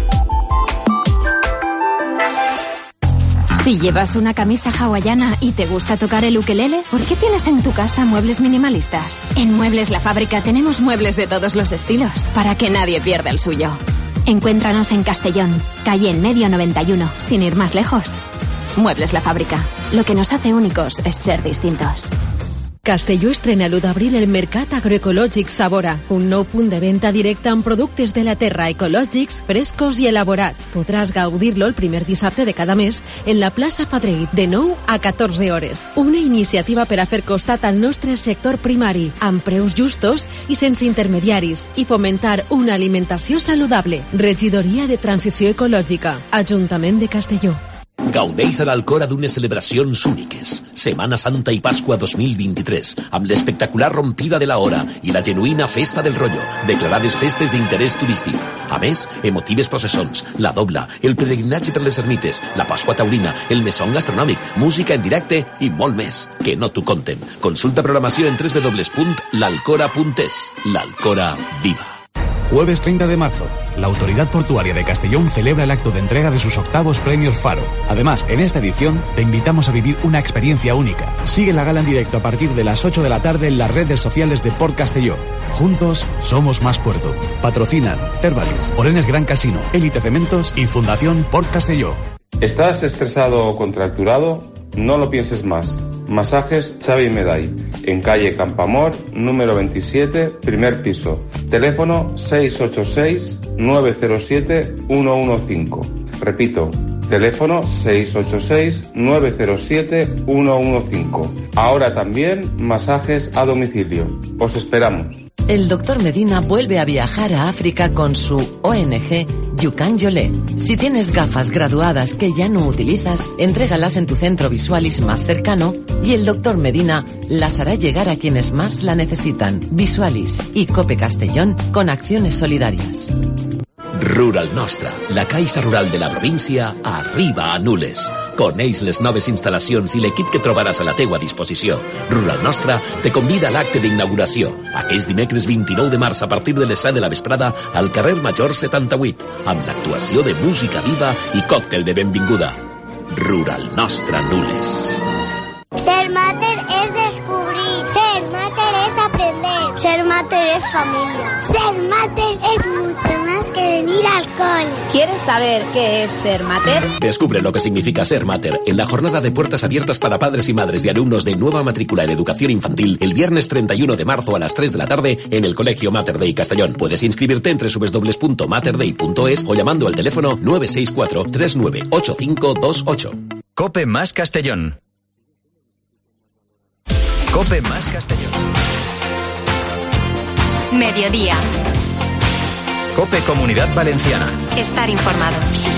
Si llevas una camisa hawaiana y te gusta tocar el ukelele, ¿por qué tienes en tu casa muebles minimalistas? En Muebles La Fábrica tenemos muebles de todos los estilos, para que nadie pierda el suyo. Encuéntranos en Castellón, calle en medio noventa y uno, sin ir más lejos. Muebles La Fábrica. Lo que nos hace únicos es ser distintos. Castelló estrena l'u d'abril el Mercat Agroecològic Sabora, un nou punt de venda directe amb productes de la terra ecològics, frescos i elaborats. Podràs gaudir-lo el primer dissabte de cada mes en la plaça Fadreit, de nou a catorze hores. Una iniciativa per a fer costat al nostre sector primari, amb preus justos i sense intermediaris, i fomentar una alimentació saludable. Regidoria de Transició Ecològica, Ajuntament de Castelló. Gaudeix a l'Alcora d'unes celebracions úniques. Setmana Santa i Pasqua dos mil vint-i-tres, amb l'espectacular rompida de la hora i la genuïna Festa del Rollo, declarades festes d'interès turístic. A més, emotives processons, la dobla, el peregrinatge per les ermites, la Pasqua Taurina, el mesón gastronòmic, música en directe i molt més. Que no t'ho conten. Consulta programació en doble u doble u doble u punt l'alcora punt es. L'Alcora viva. Jueves treinta de marzo, la Autoridad Portuaria de Castellón celebra el acto de entrega de sus octavos premios Faro. Además, en esta edición te invitamos a vivir una experiencia única. Sigue la gala en directo a partir de las ocho de la tarde en las redes sociales de Port Castelló. Juntos somos más puerto. Patrocinan Tervalis, Orenes Gran Casino, Élite Cementos y Fundación Port Castelló. ¿Estás estresado o contracturado? No lo pienses más. Masajes Xavi Meday, en calle Campamor, número veintisiete, primer piso. Teléfono seis ocho seis, nueve cero siete, uno uno cinco. Repito, teléfono seis ocho seis, nueve cero siete, uno uno cinco. Ahora también masajes a domicilio. Os esperamos. El doctor Medina vuelve a viajar a África con su O N G Yukan Yolé. Si tienes gafas graduadas que ya no utilizas, entrégalas en tu centro Visualis más cercano y el doctor Medina las hará llegar a quienes más la necesitan. Visualis y Cope Castellón con acciones solidarias. Rural Nostra, la caixa rural de la província, arriba a Nules. Coneix les noves instal·lacions i l'equip que trobaràs a la teua disposició. Rural Nostra te convida a l'acte d'inauguració, aquest dimecres vint-i-nou de març a partir de les set de la vesprada al carrer Major setanta-vuit, amb l'actuació de música viva i còctel de benvinguda. Rural Nostra Nules. Ser mater es descubrir. Ser mater es aprender. Ser mater es familia. Ser mater es mucho más que venir al cole. ¿Quieres saber qué es ser mater? Descubre lo que significa ser mater en la jornada de puertas abiertas para padres y madres de alumnos de nueva matrícula en educación infantil el viernes treinta y uno de marzo a las tres de la tarde en el Colegio Mater Dei Castellón. Puedes inscribirte en doble u doble u doble u punto mater dei punto es o llamando al teléfono nueve seis cuatro, tres nueve ocho cinco dos ocho. Cope más Castellón. Cope más Castellón. Mediodía. Cope Comunidad Valenciana. Estar informado.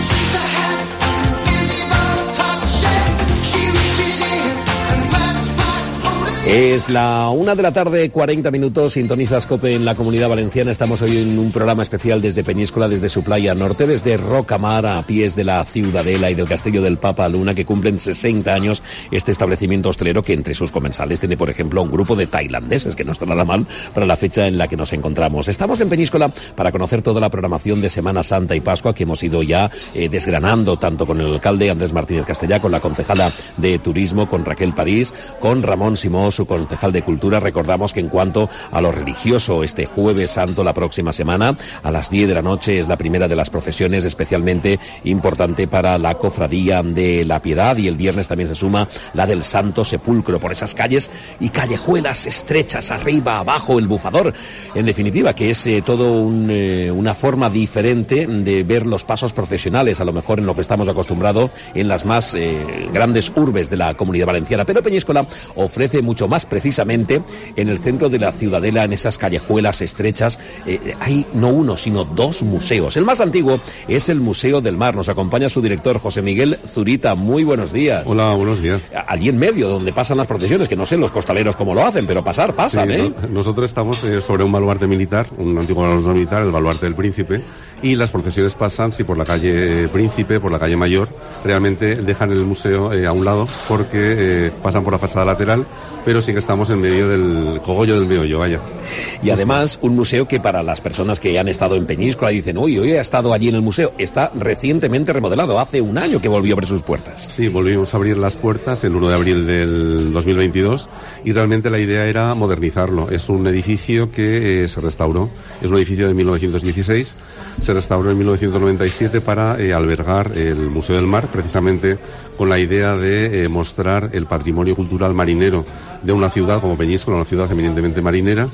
Es la una de la tarde, cuarenta minutos, sintonizas Cope en la Comunidad Valenciana. Estamos hoy en un programa especial desde Peñíscola, desde su playa norte, desde Rocamar, a pies de la Ciudadela y del Castillo del Papa Luna, que cumplen sesenta años este establecimiento hostelero que entre sus comensales tiene, por ejemplo, un grupo de tailandeses, que no está nada mal para la fecha en la que nos encontramos. Estamos en Peñíscola para conocer toda la programación de Semana Santa y Pascua que hemos ido ya eh, desgranando, tanto con el alcalde Andrés Martínez Castellá, con la concejala de Turismo, con Raquel París, con Ramón Simó, su concejal de Cultura. Recordamos que en cuanto a lo religioso, este Jueves Santo, la próxima semana, a las diez de la noche, es la primera de las procesiones especialmente importante para la Cofradía de la Piedad, y el viernes también se suma la del Santo Sepulcro, por esas calles y callejuelas estrechas, arriba, abajo, el Bufador. En definitiva, que es eh, todo un, eh, una forma diferente de ver los pasos procesionales, a lo mejor en lo que estamos acostumbrados en las más eh, grandes urbes de la Comunidad Valenciana. Pero Peñíscola ofrece mucho más, precisamente en el centro de la Ciudadela, en esas callejuelas estrechas. Eh, hay no uno, sino dos museos. El más antiguo es el Museo del Mar. Nos acompaña su director, José Miguel Zurita. Muy buenos días. Hola, buenos días. Allí en medio, donde pasan las procesiones, que no sé los costaleros cómo lo hacen, pero pasar, pasan, sí, ¿eh? No, nosotros estamos eh, sobre un baluarte militar, un antiguo baluarte militar, el baluarte del Príncipe, y las procesiones pasan, sí, por la calle Príncipe, por la calle Mayor. Realmente dejan el museo eh, a un lado, porque eh, pasan por la fachada lateral, pero sí que estamos en medio del cogollo del meollo, vaya. Y además, un museo que para las personas que han estado en Peñíscola y dicen, uy, hoy he estado allí en el museo, está recientemente remodelado, hace un año que volvió a abrir sus puertas. Sí, volvimos a abrir las puertas el uno de abril del dos mil veintidós, y realmente la idea era modernizarlo. Es un edificio que eh, se restauró, es un edificio de mil novecientos dieciséis, se restauró en mil novecientos noventa y siete para eh, albergar el Museo del Mar, precisamente con la idea de eh, mostrar el patrimonio cultural marinero de una ciudad como Peñíscola, una ciudad eminentemente marinera.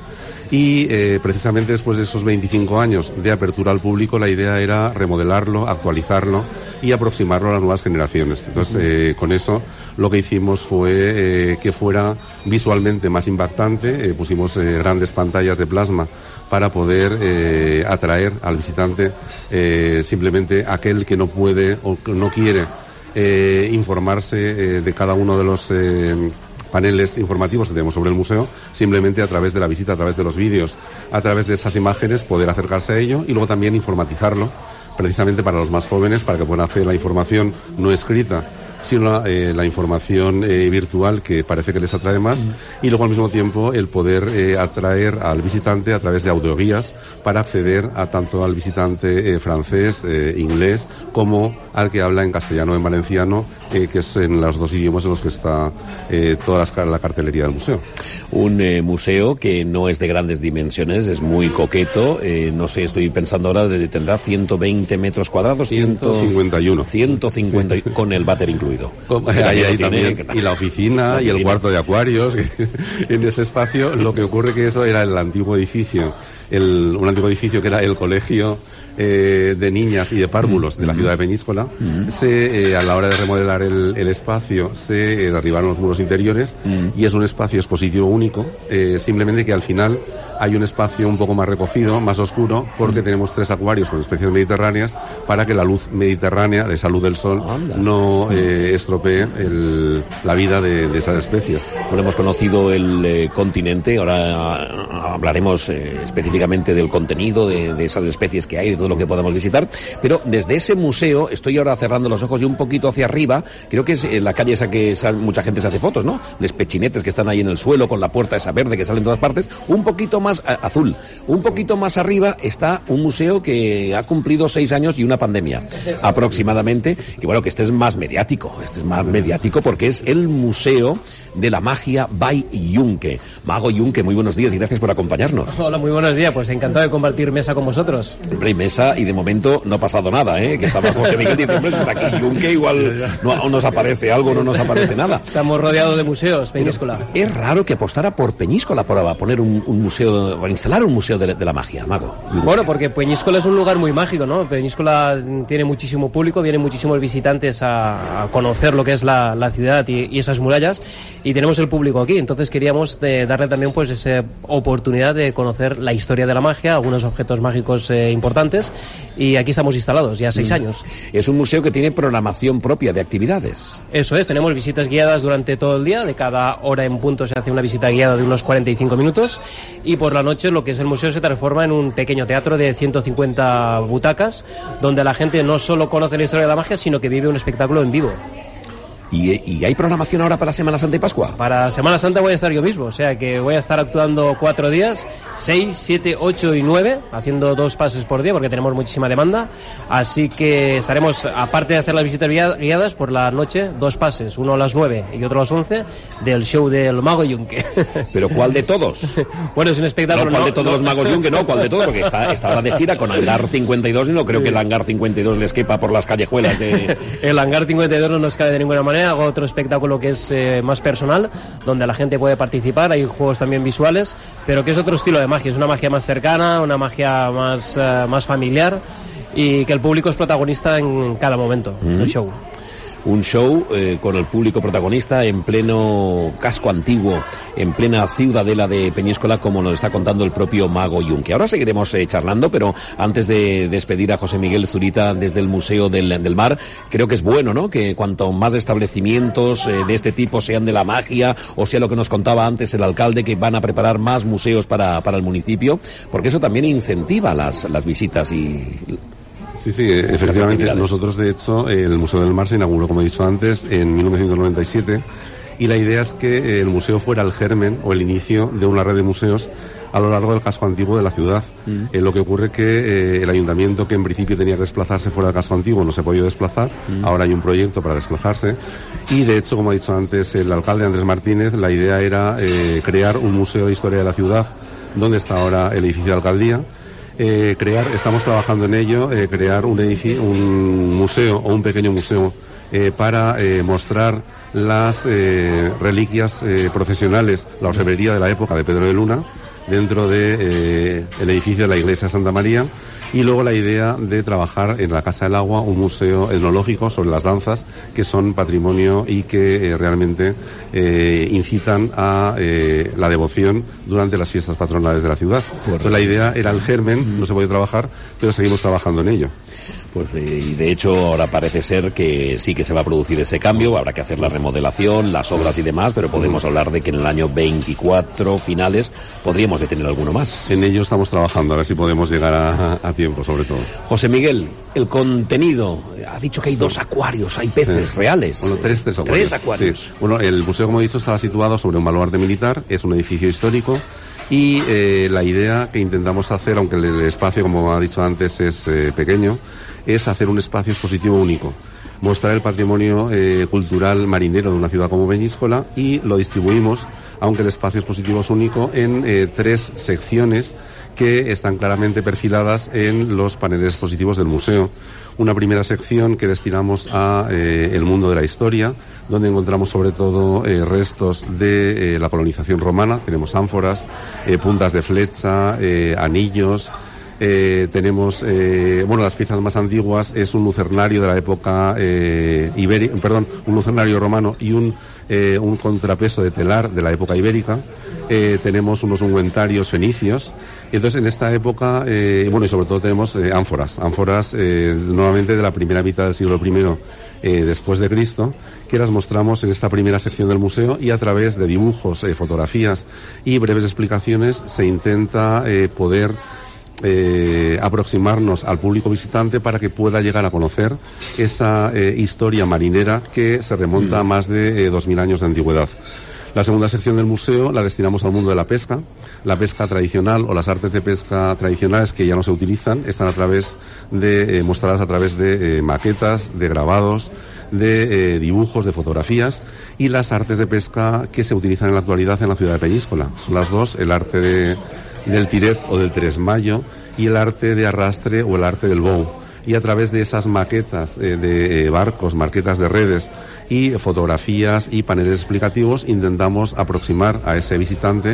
Y eh, precisamente después de esos veinticinco años de apertura al público, la idea era remodelarlo, actualizarlo y aproximarlo a las nuevas generaciones. Entonces, eh, con eso lo que hicimos fue eh, que fuera visualmente más impactante. Eh, pusimos eh, grandes pantallas de plasma para poder eh, atraer al visitante, eh, simplemente aquel que no puede o que no quiere eh, informarse eh, de cada uno de los eh, paneles informativos que tenemos sobre el museo, simplemente a través de la visita, a través de los vídeos, a través de esas imágenes, poder acercarse a ello y luego también informatizarlo, precisamente para los más jóvenes, para que puedan hacer la información no escrita sino eh, la información eh, virtual que parece que les atrae más, mm. y luego al mismo tiempo el poder eh, atraer al visitante a través de audioguías para acceder a tanto al visitante eh, francés, eh, inglés, como al que habla en castellano o en valenciano, eh, que es en los dos idiomas en los que está eh, toda la, la cartelería del museo. Un eh, museo que no es de grandes dimensiones, es muy coqueto, eh, no sé, estoy pensando ahora de tendrá ciento veinte metros cuadrados, ciento cincuenta y uno, ciento cincuenta sí. Con el váter incluido. Ahí, ahí también, y la oficina, la y el cuarto de acuarios en ese espacio. Lo que ocurre que eso era el antiguo edificio, el, un antiguo edificio que era el colegio eh, de niñas y de párvulos de la ciudad de Peñíscola. Mm. Se, eh, a la hora de remodelar el, el espacio se eh, derribaron los muros interiores, mm. y es un espacio expositivo único, eh, simplemente que al final hay un espacio un poco más recogido, más oscuro, porque mm. tenemos tres acuarios con especies mediterráneas para que la luz mediterránea, esa luz del sol, Anda. no eh, estropee el, la vida de, de esas especies. Bueno, hemos conocido el eh, continente, ahora hablaremos eh, específicamente del contenido, de, de esas especies que hay, de todo lo que podamos visitar, pero desde ese museo, estoy ahora cerrando los ojos y un poquito hacia arriba, creo que es eh, la calle esa que esa, mucha gente se hace fotos, ¿no? Les pechinetes que están ahí en el suelo, con la puerta esa verde que sale en todas partes, un poquito más azul. Un poquito más arriba está un museo que ha cumplido seis años y una pandemia aproximadamente, y bueno, que este es más mediático, este es más mediático porque es el Museo de la Magia by Junque. Mago Junque, muy buenos días y gracias por acompañarnos. Hola, muy buenos días, pues encantado de compartir mesa con vosotros. Hombre, mesa, y de momento no ha pasado nada, ¿eh? Que estaba José Miguel diciendo, hombre, está aquí Junque, igual no, o nos aparece algo, no nos aparece nada. Estamos rodeados de museos, Peñíscola. Pero es raro que apostara por Peñíscola para poner un, un museo, para instalar un museo de, de la magia, Mago Junque. Bueno, porque Peñíscola es un lugar muy mágico, ¿no? Peñíscola tiene muchísimo público, vienen muchísimos visitantes a, a conocer lo que es la, la ciudad y, y esas murallas, y tenemos el público aquí, entonces queríamos de, darle también pues esa oportunidad de conocer la historia de la magia, algunos objetos mágicos eh, importantes, y aquí estamos instalados ya seis mm. años. Es un museo que tiene programación propia de actividades. Eso es, tenemos visitas guiadas durante todo el día, de cada hora en punto se hace una visita guiada de unos cuarenta y cinco minutos, y por la noche lo que es el museo se transforma en un pequeño teatro de ciento cincuenta butacas, donde la gente no solo conoce la historia de la magia, sino que vive un espectáculo en vivo. ¿Y, ¿Y hay programación ahora para Semana Santa y Pascua? Para Semana Santa voy a estar yo mismo, o sea que voy a estar actuando cuatro días, seis, siete, ocho y nueve, haciendo dos pases por día porque tenemos muchísima demanda, así que estaremos, aparte de hacer las visitas guiadas, por la noche, dos pases, uno a las nueve y otro a las once, del show del Mago Junque. ¿Pero cuál de todos? Bueno, es un espectáculo... No, ¿cuál no, de todos no, los Magos Junque? No, ¿cuál de todos? Porque está, está ahora de gira con Hangar cincuenta y dos y no creo que el Hangar cincuenta y dos les quepa por las callejuelas de... El Hangar cincuenta y dos no nos cabe de ninguna manera. Hago otro espectáculo que es eh, más personal, donde la gente puede participar, hay juegos también visuales, pero que es otro estilo de magia, es una magia más cercana, una magia más, uh, más familiar, y que el público es protagonista en cada momento mm-hmm. del show. Un show eh, con el público protagonista en pleno casco antiguo, en plena ciudadela de Peñíscola, como nos está contando el propio Mago Junque. Ahora seguiremos eh, charlando, pero antes de despedir a José Miguel Zurita desde el Museo del, del Mar, creo que es bueno, ¿no?, que cuanto más establecimientos eh, de este tipo sean de la magia, o sea lo que nos contaba antes el alcalde, que van a preparar más museos para, para el municipio, porque eso también incentiva las, las visitas y... Sí, sí, efectivamente. Nosotros, de hecho, el Museo del Mar se inauguró, como he dicho antes, en mil novecientos noventa y siete, y la idea es que el museo fuera el germen o el inicio de una red de museos a lo largo del casco antiguo de la ciudad. Mm. Eh, lo que ocurre es que eh, el ayuntamiento, que en principio tenía que desplazarse fuera del casco antiguo, no se ha podido desplazar. Mm. Ahora hay un proyecto para desplazarse, y de hecho, como ha dicho antes el alcalde Andrés Martínez, la idea era eh, crear un museo de historia de la ciudad, donde está ahora el edificio de alcaldía. Eh, crear, estamos trabajando en ello, eh, crear un edificio, un museo o un pequeño museo eh, para eh, mostrar las eh, reliquias eh, profesionales, la orfebrería de la época de Pedro de Luna, dentro de eh, el edificio de la iglesia de Santa María, y luego la idea de trabajar en la Casa del Agua un museo etnológico sobre las danzas, que son patrimonio y que eh, realmente eh, incitan a eh, la devoción durante las fiestas patronales de la ciudad. Entonces la idea era el germen, no se puede trabajar, pero seguimos trabajando en ello. Pues y de hecho ahora parece ser que sí que se va a producir ese cambio, habrá que hacer la remodelación, las obras y demás, pero podemos hablar de que en el año veinticuatro finales podríamos de tener alguno más. En ello estamos trabajando, a ver si podemos llegar a, a tiempo, sobre todo. José Miguel, el contenido, ha dicho que hay sí. dos acuarios, hay peces sí. reales. Bueno, tres, tres acuarios. Tres acuarios. Sí. Bueno, el museo, como he dicho, estaba situado sobre un baluarte militar, es un edificio histórico, y eh, la idea que intentamos hacer, aunque el espacio, como ha dicho antes, es eh, pequeño, es hacer un espacio expositivo único. Mostrar el patrimonio eh, cultural marinero de una ciudad como Peñíscola, y lo distribuimos, aunque el espacio expositivo es único, en eh, tres secciones que están claramente perfiladas en los paneles expositivos del museo. Una primera sección que destinamos a eh, el mundo de la historia, donde encontramos sobre todo eh, restos de eh, la colonización romana. Tenemos ánforas, eh, puntas de flecha, eh, anillos. Eh, tenemos, eh, bueno, las piezas más antiguas es un lucernario de la época eh, ibérica, perdón, un lucernario romano y un, eh, un contrapeso de telar de la época ibérica. Eh, tenemos unos ungüentarios fenicios. Y entonces, en esta época, eh, bueno, y sobre todo tenemos eh, ánforas, ánforas eh, normalmente de la primera mitad del siglo primero eh, después de Cristo, que las mostramos en esta primera sección del museo, y a través de dibujos, eh, fotografías y breves explicaciones se intenta eh, poder Eh, aproximarnos al público visitante para que pueda llegar a conocer esa eh, historia marinera que se remonta a más de eh, dos mil años de antigüedad. La segunda sección del museo la destinamos al mundo de la pesca. La pesca tradicional o las artes de pesca tradicionales que ya no se utilizan están a través de eh, mostradas a través de eh, maquetas, de grabados, de eh, dibujos, de fotografías, y las artes de pesca que se utilizan en la actualidad en la ciudad de Peñíscola. Son las dos: el arte de del tiret o del tresmayo y el arte de arrastre o el arte del bow. Y a través de esas maquetas eh, de eh, barcos, maquetas de redes y fotografías y paneles explicativos, intentamos aproximar a ese visitante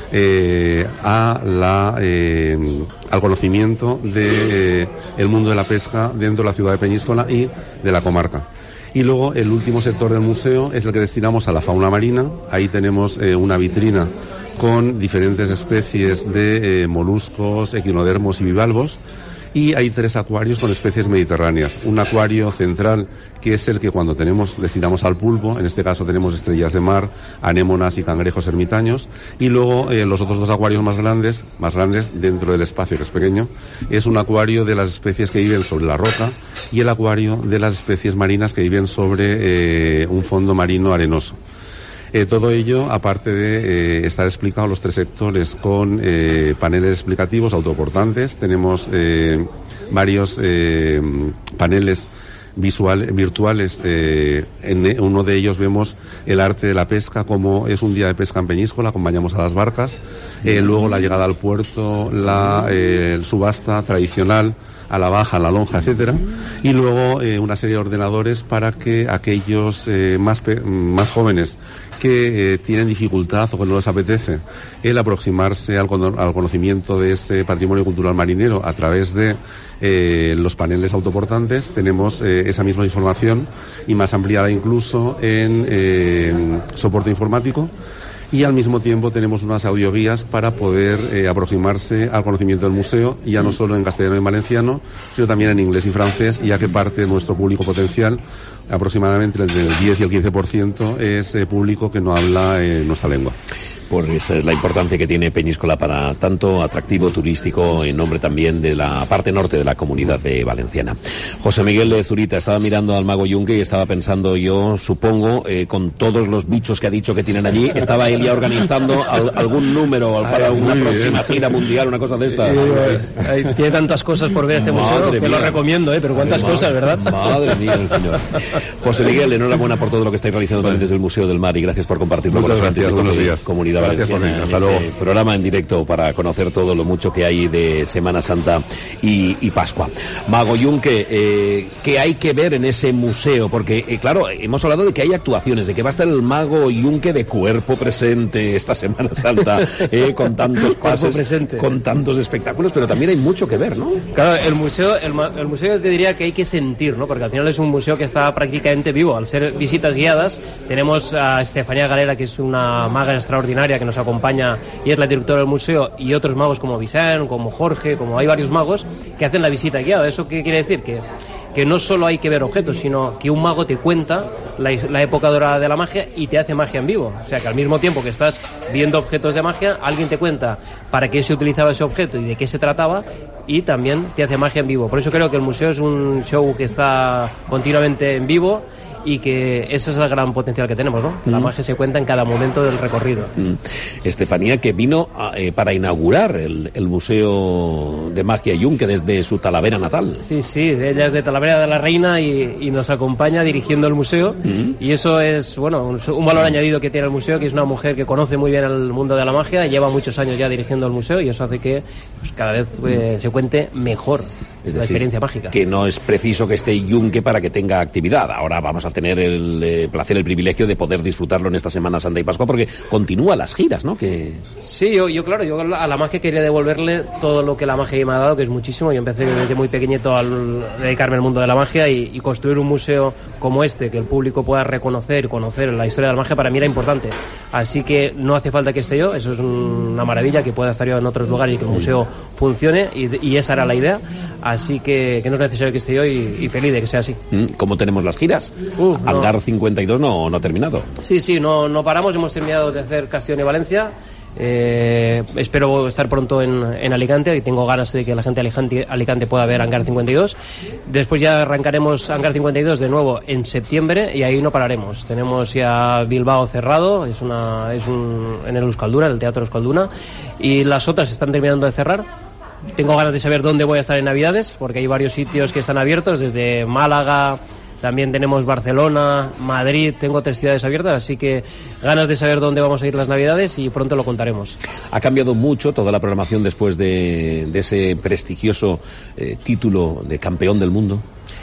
eh, a la, eh, al conocimiento de eh, el mundo de la pesca dentro de la ciudad de Peñíscola y de la comarca. Y luego el último sector del museo es el que destinamos a la fauna marina. Ahí tenemos eh, una vitrina con diferentes especies de eh, moluscos, equinodermos y bivalvos, y hay tres acuarios con especies mediterráneas. Un acuario central, que es el que cuando tenemos destinamos al pulpo, en este caso tenemos estrellas de mar, anémonas y cangrejos ermitaños, y luego eh, los otros dos acuarios más grandes, más grandes dentro del espacio, que es pequeño, es un acuario de las especies que viven sobre la roca y el acuario de las especies marinas que viven sobre eh, un fondo marino arenoso. Eh, todo ello, aparte de eh, estar explicado los tres sectores con eh, paneles explicativos autoportantes, tenemos eh, varios eh, paneles visual, virtuales. Eh, en uno de ellos vemos el arte de la pesca, como es un día de pesca en Peñíscola, acompañamos a las barcas, eh, luego la llegada al puerto, la eh, subasta tradicional, a la baja, a la lonja, etcétera, y luego eh, una serie de ordenadores para que aquellos eh, más, pe más jóvenes que eh, tienen dificultad o que no les apetece el aproximarse al, cono al conocimiento de ese patrimonio cultural marinero a través de eh, los paneles autoportantes, tenemos eh, esa misma información y más ampliada incluso en eh, soporte informático. Y al mismo tiempo tenemos unas audioguías para poder eh, aproximarse al conocimiento del museo, ya no solo en castellano y valenciano, sino también en inglés y francés, ya que parte de nuestro público potencial, aproximadamente entre el diez y el quince por ciento, es eh, público que no habla eh, nuestra lengua. Pues esa es la importancia que tiene Peñíscola para tanto atractivo turístico en nombre también de la parte norte de la comunidad de valenciana. José Miguel de Zurita, estaba mirando al mago Yunque y estaba pensando yo, supongo, eh, con todos los bichos que ha dicho que tienen allí, estaba él ya organizando al, algún número para una próxima gira mundial, una cosa de esta. Eh, tiene tantas cosas por ver este museo que lo recomiendo, eh, pero cuántas madre, cosas, ¿verdad? Madre mía, el señor. José Miguel, enhorabuena por todo lo que estáis realizando también desde el Museo del Mar y gracias por compartirlo Muchas con gracias, buenos días. Comunidad Gracias por venir, hasta en luego. Este programa en directo para conocer todo lo mucho que hay de Semana Santa y, y Pascua. Mago Yunque, eh, ¿qué hay que ver en ese museo? Porque, eh, claro, hemos hablado de que hay actuaciones, de que va a estar el Mago Yunque de cuerpo presente esta Semana Santa, eh, con tantos pases, con tantos espectáculos, pero también hay mucho que ver, ¿no? Claro, el museo, el, el museo te diría que hay que sentir, ¿no? Porque al final es un museo que está prácticamente vivo. Al ser visitas guiadas, tenemos a Estefanía Galera, que es una maga extraordinaria que nos acompaña y es la directora del museo, y otros magos como Vicente, como Jorge, como hay varios magos que hacen la visita guiada. ¿Eso qué quiere decir? Que, que no solo hay que ver objetos, sino que un mago te cuenta la, la época dorada de la magia y te hace magia en vivo. O sea que al mismo tiempo que estás viendo objetos de magia, alguien te cuenta para qué se utilizaba ese objeto y de qué se trataba, y también te hace magia en vivo. Por eso creo que el museo es un show que está continuamente en vivo, y que ese es el gran potencial que tenemos, ¿no? Que mm. la magia se cuenta en cada momento del recorrido. Mm. Estefanía, que vino a, eh, para inaugurar el, el Museo de Magia Yunque desde su Talavera natal. Sí, sí, ella es de Talavera de la Reina y, y nos acompaña dirigiendo el museo, mm. y eso es, bueno, un, un valor añadido que tiene el museo, que es una mujer que conoce muy bien el mundo de la magia, lleva muchos años ya dirigiendo el museo, y eso hace que pues, cada vez pues, mm. se cuente mejor. Es decir, la experiencia mágica. Que no es preciso que esté Yunque para que tenga actividad. Ahora vamos a tener el eh, placer, el privilegio de poder disfrutarlo en esta Semana Santa y Pascua, porque continúa las giras, ¿no? Que... Sí, yo, yo claro, yo a la magia quería devolverle todo lo que la magia me ha dado, que es muchísimo. Yo empecé desde muy pequeñito a dedicarme al mundo de la magia, y, y construir un museo como este, que el público pueda reconocer y conocer la historia de la magia, para mí era importante. Así que no hace falta que esté yo, eso es una maravilla, que pueda estar yo en otros lugares y que el museo funcione, y, y esa era la idea. Así que, que no es necesario que esté yo, y, y feliz de que sea así. ¿Cómo tenemos las giras? Uh, no. Hangar cincuenta y dos no, no ha terminado. Sí, sí, no, no paramos, hemos terminado de hacer Castellón y Valencia. Eh, espero estar pronto en, en Alicante, y tengo ganas de que la gente de Alicante, Alicante pueda ver Hangar cincuenta y dos. Después ya arrancaremos Hangar cincuenta y dos de nuevo en septiembre, y ahí no pararemos. Tenemos ya Bilbao cerrado, es una es un, en el Euskalduna, en el Teatro Euskalduna, y las otras están terminando de cerrar. Tengo ganas de saber dónde voy a estar en Navidades, porque hay varios sitios que están abiertos, desde Málaga, también tenemos Barcelona, Madrid, tengo tres ciudades abiertas, así que ganas de saber dónde vamos a ir las Navidades, y pronto lo contaremos. Ha cambiado mucho toda la programación después de, de ese prestigioso eh, título de campeón del mundo.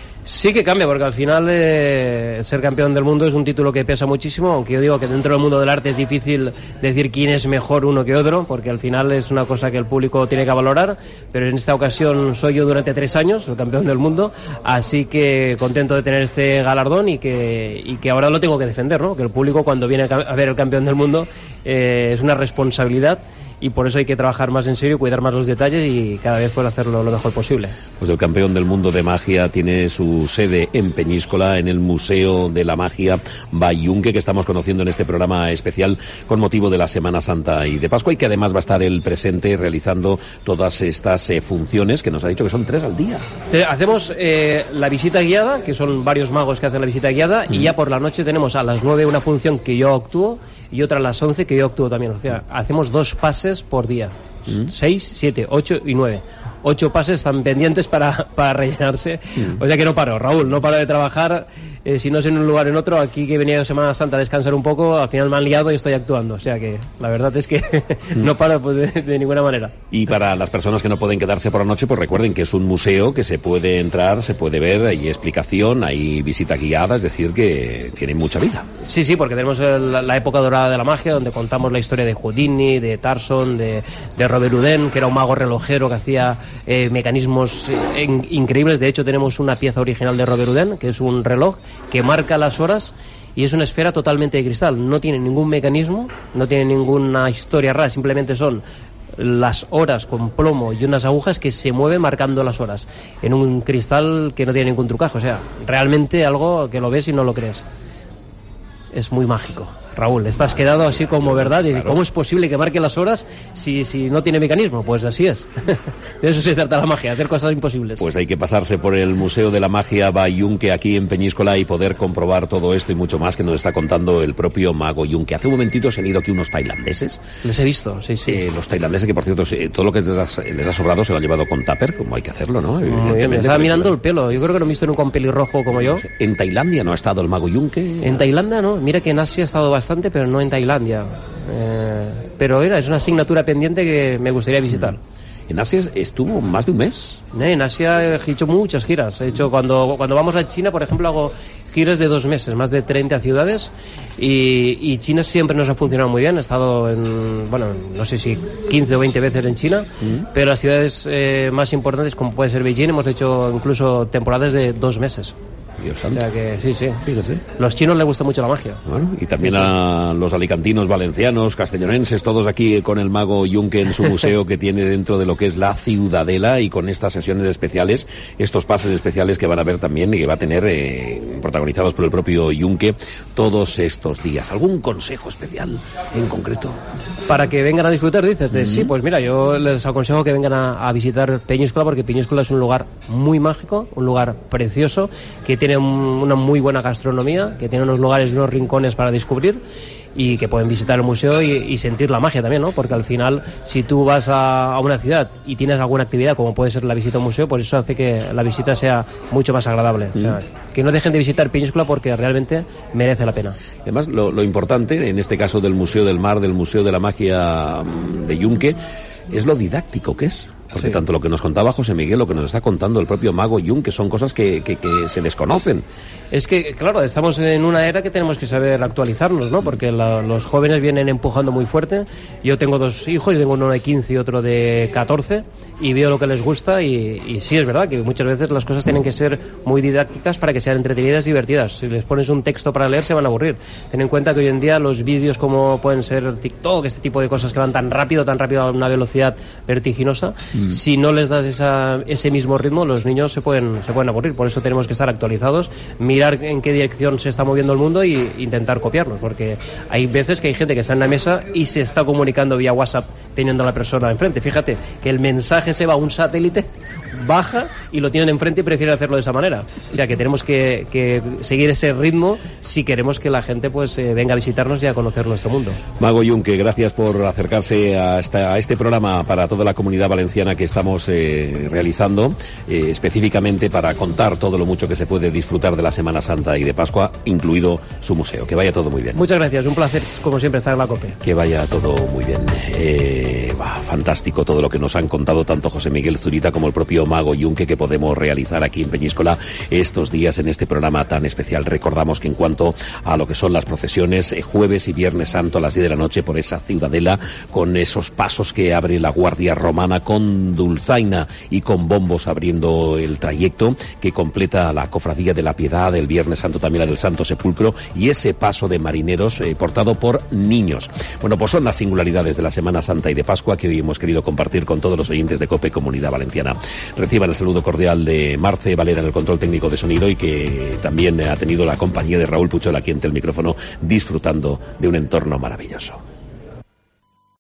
Sí que cambia, porque al final eh, ser campeón del mundo es un título que pesa muchísimo, aunque yo digo que dentro del mundo del arte es difícil decir quién es mejor uno que otro, porque al final es una cosa que el público tiene que valorar, pero en esta ocasión soy yo durante tres años el campeón del mundo, así que contento de tener este galardón, y que, y que ahora lo tengo que defender, ¿no? Que el público, cuando viene a ver el campeón del mundo, eh, es una responsabilidad, y por eso hay que trabajar más en serio, cuidar más los detalles, y cada vez poder hacerlo lo mejor posible. Pues el campeón del mundo de magia tiene su sede en Peñíscola, en el Museo de la Magia Bayunque, que estamos conociendo en este programa especial con motivo de la Semana Santa y de Pascua, y que además va a estar el presente realizando todas estas eh, funciones, que nos ha dicho que son tres al día. Hacemos eh, la visita guiada, que son varios magos que hacen la visita guiada, mm. y ya por la noche tenemos a las nueve una función que yo actúo, y otra a las once que yo actúo también. O sea, hacemos dos pases por día. ¿Mm? Seis, siete, ocho y nueve. Ocho pases están pendientes para, para rellenarse. ¿Mm? O sea que no paro, Raúl, no paro de trabajar. Eh, si no es en un lugar en otro, aquí que venía de Semana Santa a descansar un poco, al final me han liado y estoy actuando. O sea que la verdad es que ¿Mm? no paro pues, de, de ninguna manera. Y para las personas que no pueden quedarse por la noche, pues recuerden que es un museo que se puede entrar, se puede ver, hay explicación, hay visita guiada, es decir, que tiene mucha vida. Sí, sí, porque tenemos el, la época dorada de la magia, donde contamos la historia de Houdini, de Tarzan, de, de Robert Houdin, que era un mago relojero que hacía eh, mecanismos eh, in, increíbles. De hecho, tenemos una pieza original de Robert Houdin, que es un reloj que marca las horas, y es una esfera totalmente de cristal. No tiene ningún mecanismo, no tiene ninguna historia rara, simplemente son las horas con plomo y unas agujas que se mueven marcando las horas en un cristal que no tiene ningún trucaje. O sea, realmente algo que lo ves y no lo crees. Es muy mágico. Raúl, estás quedado así como verdad, y claro. ¿Cómo es posible que marque las horas si, si no tiene mecanismo? Pues así es. De eso se trata la magia, hacer cosas imposibles. Pues hay que pasarse por el Museo de la Magia Bayunque aquí en Peñíscola y poder comprobar todo esto y mucho más que nos está contando el propio mago Yunque. Hace un momentito se han ido aquí unos tailandeses. Les he visto, sí, sí. Eh, los tailandeses, que por cierto, todo lo que les ha, les ha sobrado se lo han llevado con tupper, como hay que hacerlo, ¿no? Muy bien, me estaba mirando el pelo. Yo creo que no he visto nunca un pelirrojo como yo. ¿En Tailandia no ha estado el mago Yunque? En Tailandia no. Mira que en Asia ha estado bastante, pero no en Tailandia. Tailandia, eh, pero era, es una asignatura pendiente que me gustaría visitar. ¿En Asia estuvo más de un mes? En Asia he hecho muchas giras. He hecho cuando, cuando vamos a China, por ejemplo, hago giras de dos meses, más de treinta ciudades, y, y China siempre nos ha funcionado muy bien. He estado en, bueno, no sé si quince o veinte veces en China, mm. pero las ciudades eh, más importantes, como puede ser Beijing, hemos hecho incluso temporadas de dos meses. Dios santo. O sea que sí, sí. Fíjese. Los chinos les gusta mucho la magia. Bueno, y también sí, sí. a los alicantinos, valencianos, castellonenses, todos aquí con el mago Yunque en su museo que tiene dentro de lo que es la Ciudadela, y con estas sesiones especiales, estos pases especiales que van a ver también y que va a tener eh, protagonizados por el propio Yunque todos estos días. ¿Algún consejo especial en concreto? Para que vengan a disfrutar, dices. De, mm-hmm. Sí, pues mira, yo les aconsejo que vengan a, a visitar Peñíscola, porque Peñíscola es un lugar muy mágico, un lugar precioso, que tiene un, una muy buena gastronomía, que tiene unos lugares y unos rincones para descubrir, y que pueden visitar el museo y, y sentir la magia también, ¿no? Porque al final, si tú vas a, a una ciudad y tienes alguna actividad, como puede ser la visita a un museo, pues eso hace que la visita sea mucho más agradable. Mm. O sea, que no dejen de visitar Peñíscola, porque realmente merece la pena. Además, lo, lo importante, en este caso del Museo del Mar, del Museo de la Magia de Yunque, es lo didáctico que es. Porque sí. Tanto lo que nos contaba José Miguel, lo que nos está contando el propio mago Yunque, son cosas que, que, que se desconocen. Es que, claro, estamos en una era que tenemos que saber actualizarnos, ¿no? Porque la, los jóvenes vienen empujando muy fuerte. Yo tengo dos hijos, yo tengo uno de quince y otro de catorce, y veo lo que les gusta, y, y sí es verdad que muchas veces las cosas tienen que ser muy didácticas para que sean entretenidas y divertidas. Si les pones un texto para leer, se van a aburrir. Ten en cuenta que hoy en día los vídeos, como pueden ser TikTok, este tipo de cosas que van tan rápido, tan rápido a una velocidad vertiginosa, mm. si no les das esa, ese mismo ritmo, los niños se pueden, se pueden aburrir. Por eso tenemos que estar actualizados, mirar en qué dirección se está moviendo el mundo e intentar copiarnos, porque hay veces que hay gente que está en la mesa y se está comunicando vía WhatsApp teniendo a la persona enfrente. Fíjate que el mensaje se va a un satélite, baja y lo tienen enfrente y prefieren hacerlo de esa manera. O sea que tenemos que, que seguir ese ritmo si queremos que la gente pues eh, venga a visitarnos y a conocer nuestro mundo. Mago Yunque, gracias por acercarse a, esta, a este programa para toda la comunidad valenciana que estamos eh, realizando, eh, específicamente para contar todo lo mucho que se puede disfrutar de la Semana Santa y de Pascua, incluido su museo. Que vaya todo muy bien. Muchas gracias, un placer como siempre estar en la COPE. Que vaya todo muy bien. Eh, bah, fantástico todo lo que nos han contado tanto José Miguel Zurita como el propio mago Yunque, que podemos realizar aquí en Peñíscola estos días en este programa tan especial. Recordamos que en cuanto a lo que son las procesiones, eh, jueves y viernes santo a las diez de la noche por esa Ciudadela, con esos pasos que abre la Guardia Romana, con dulzaina y con bombos abriendo el trayecto que completa la Cofradía de la Piedad, el viernes santo también la del Santo Sepulcro, y ese paso de marineros eh, portado por niños. Bueno, pues son las singularidades de la Semana Santa y de Pascua que hoy hemos querido compartir con todos los oyentes de COPE Comunidad Valenciana. Reciban el saludo cordial de Marce Valera en el control técnico de sonido, y que también ha tenido la compañía de Raúl Puchol aquí ante el micrófono, disfrutando de un entorno maravilloso.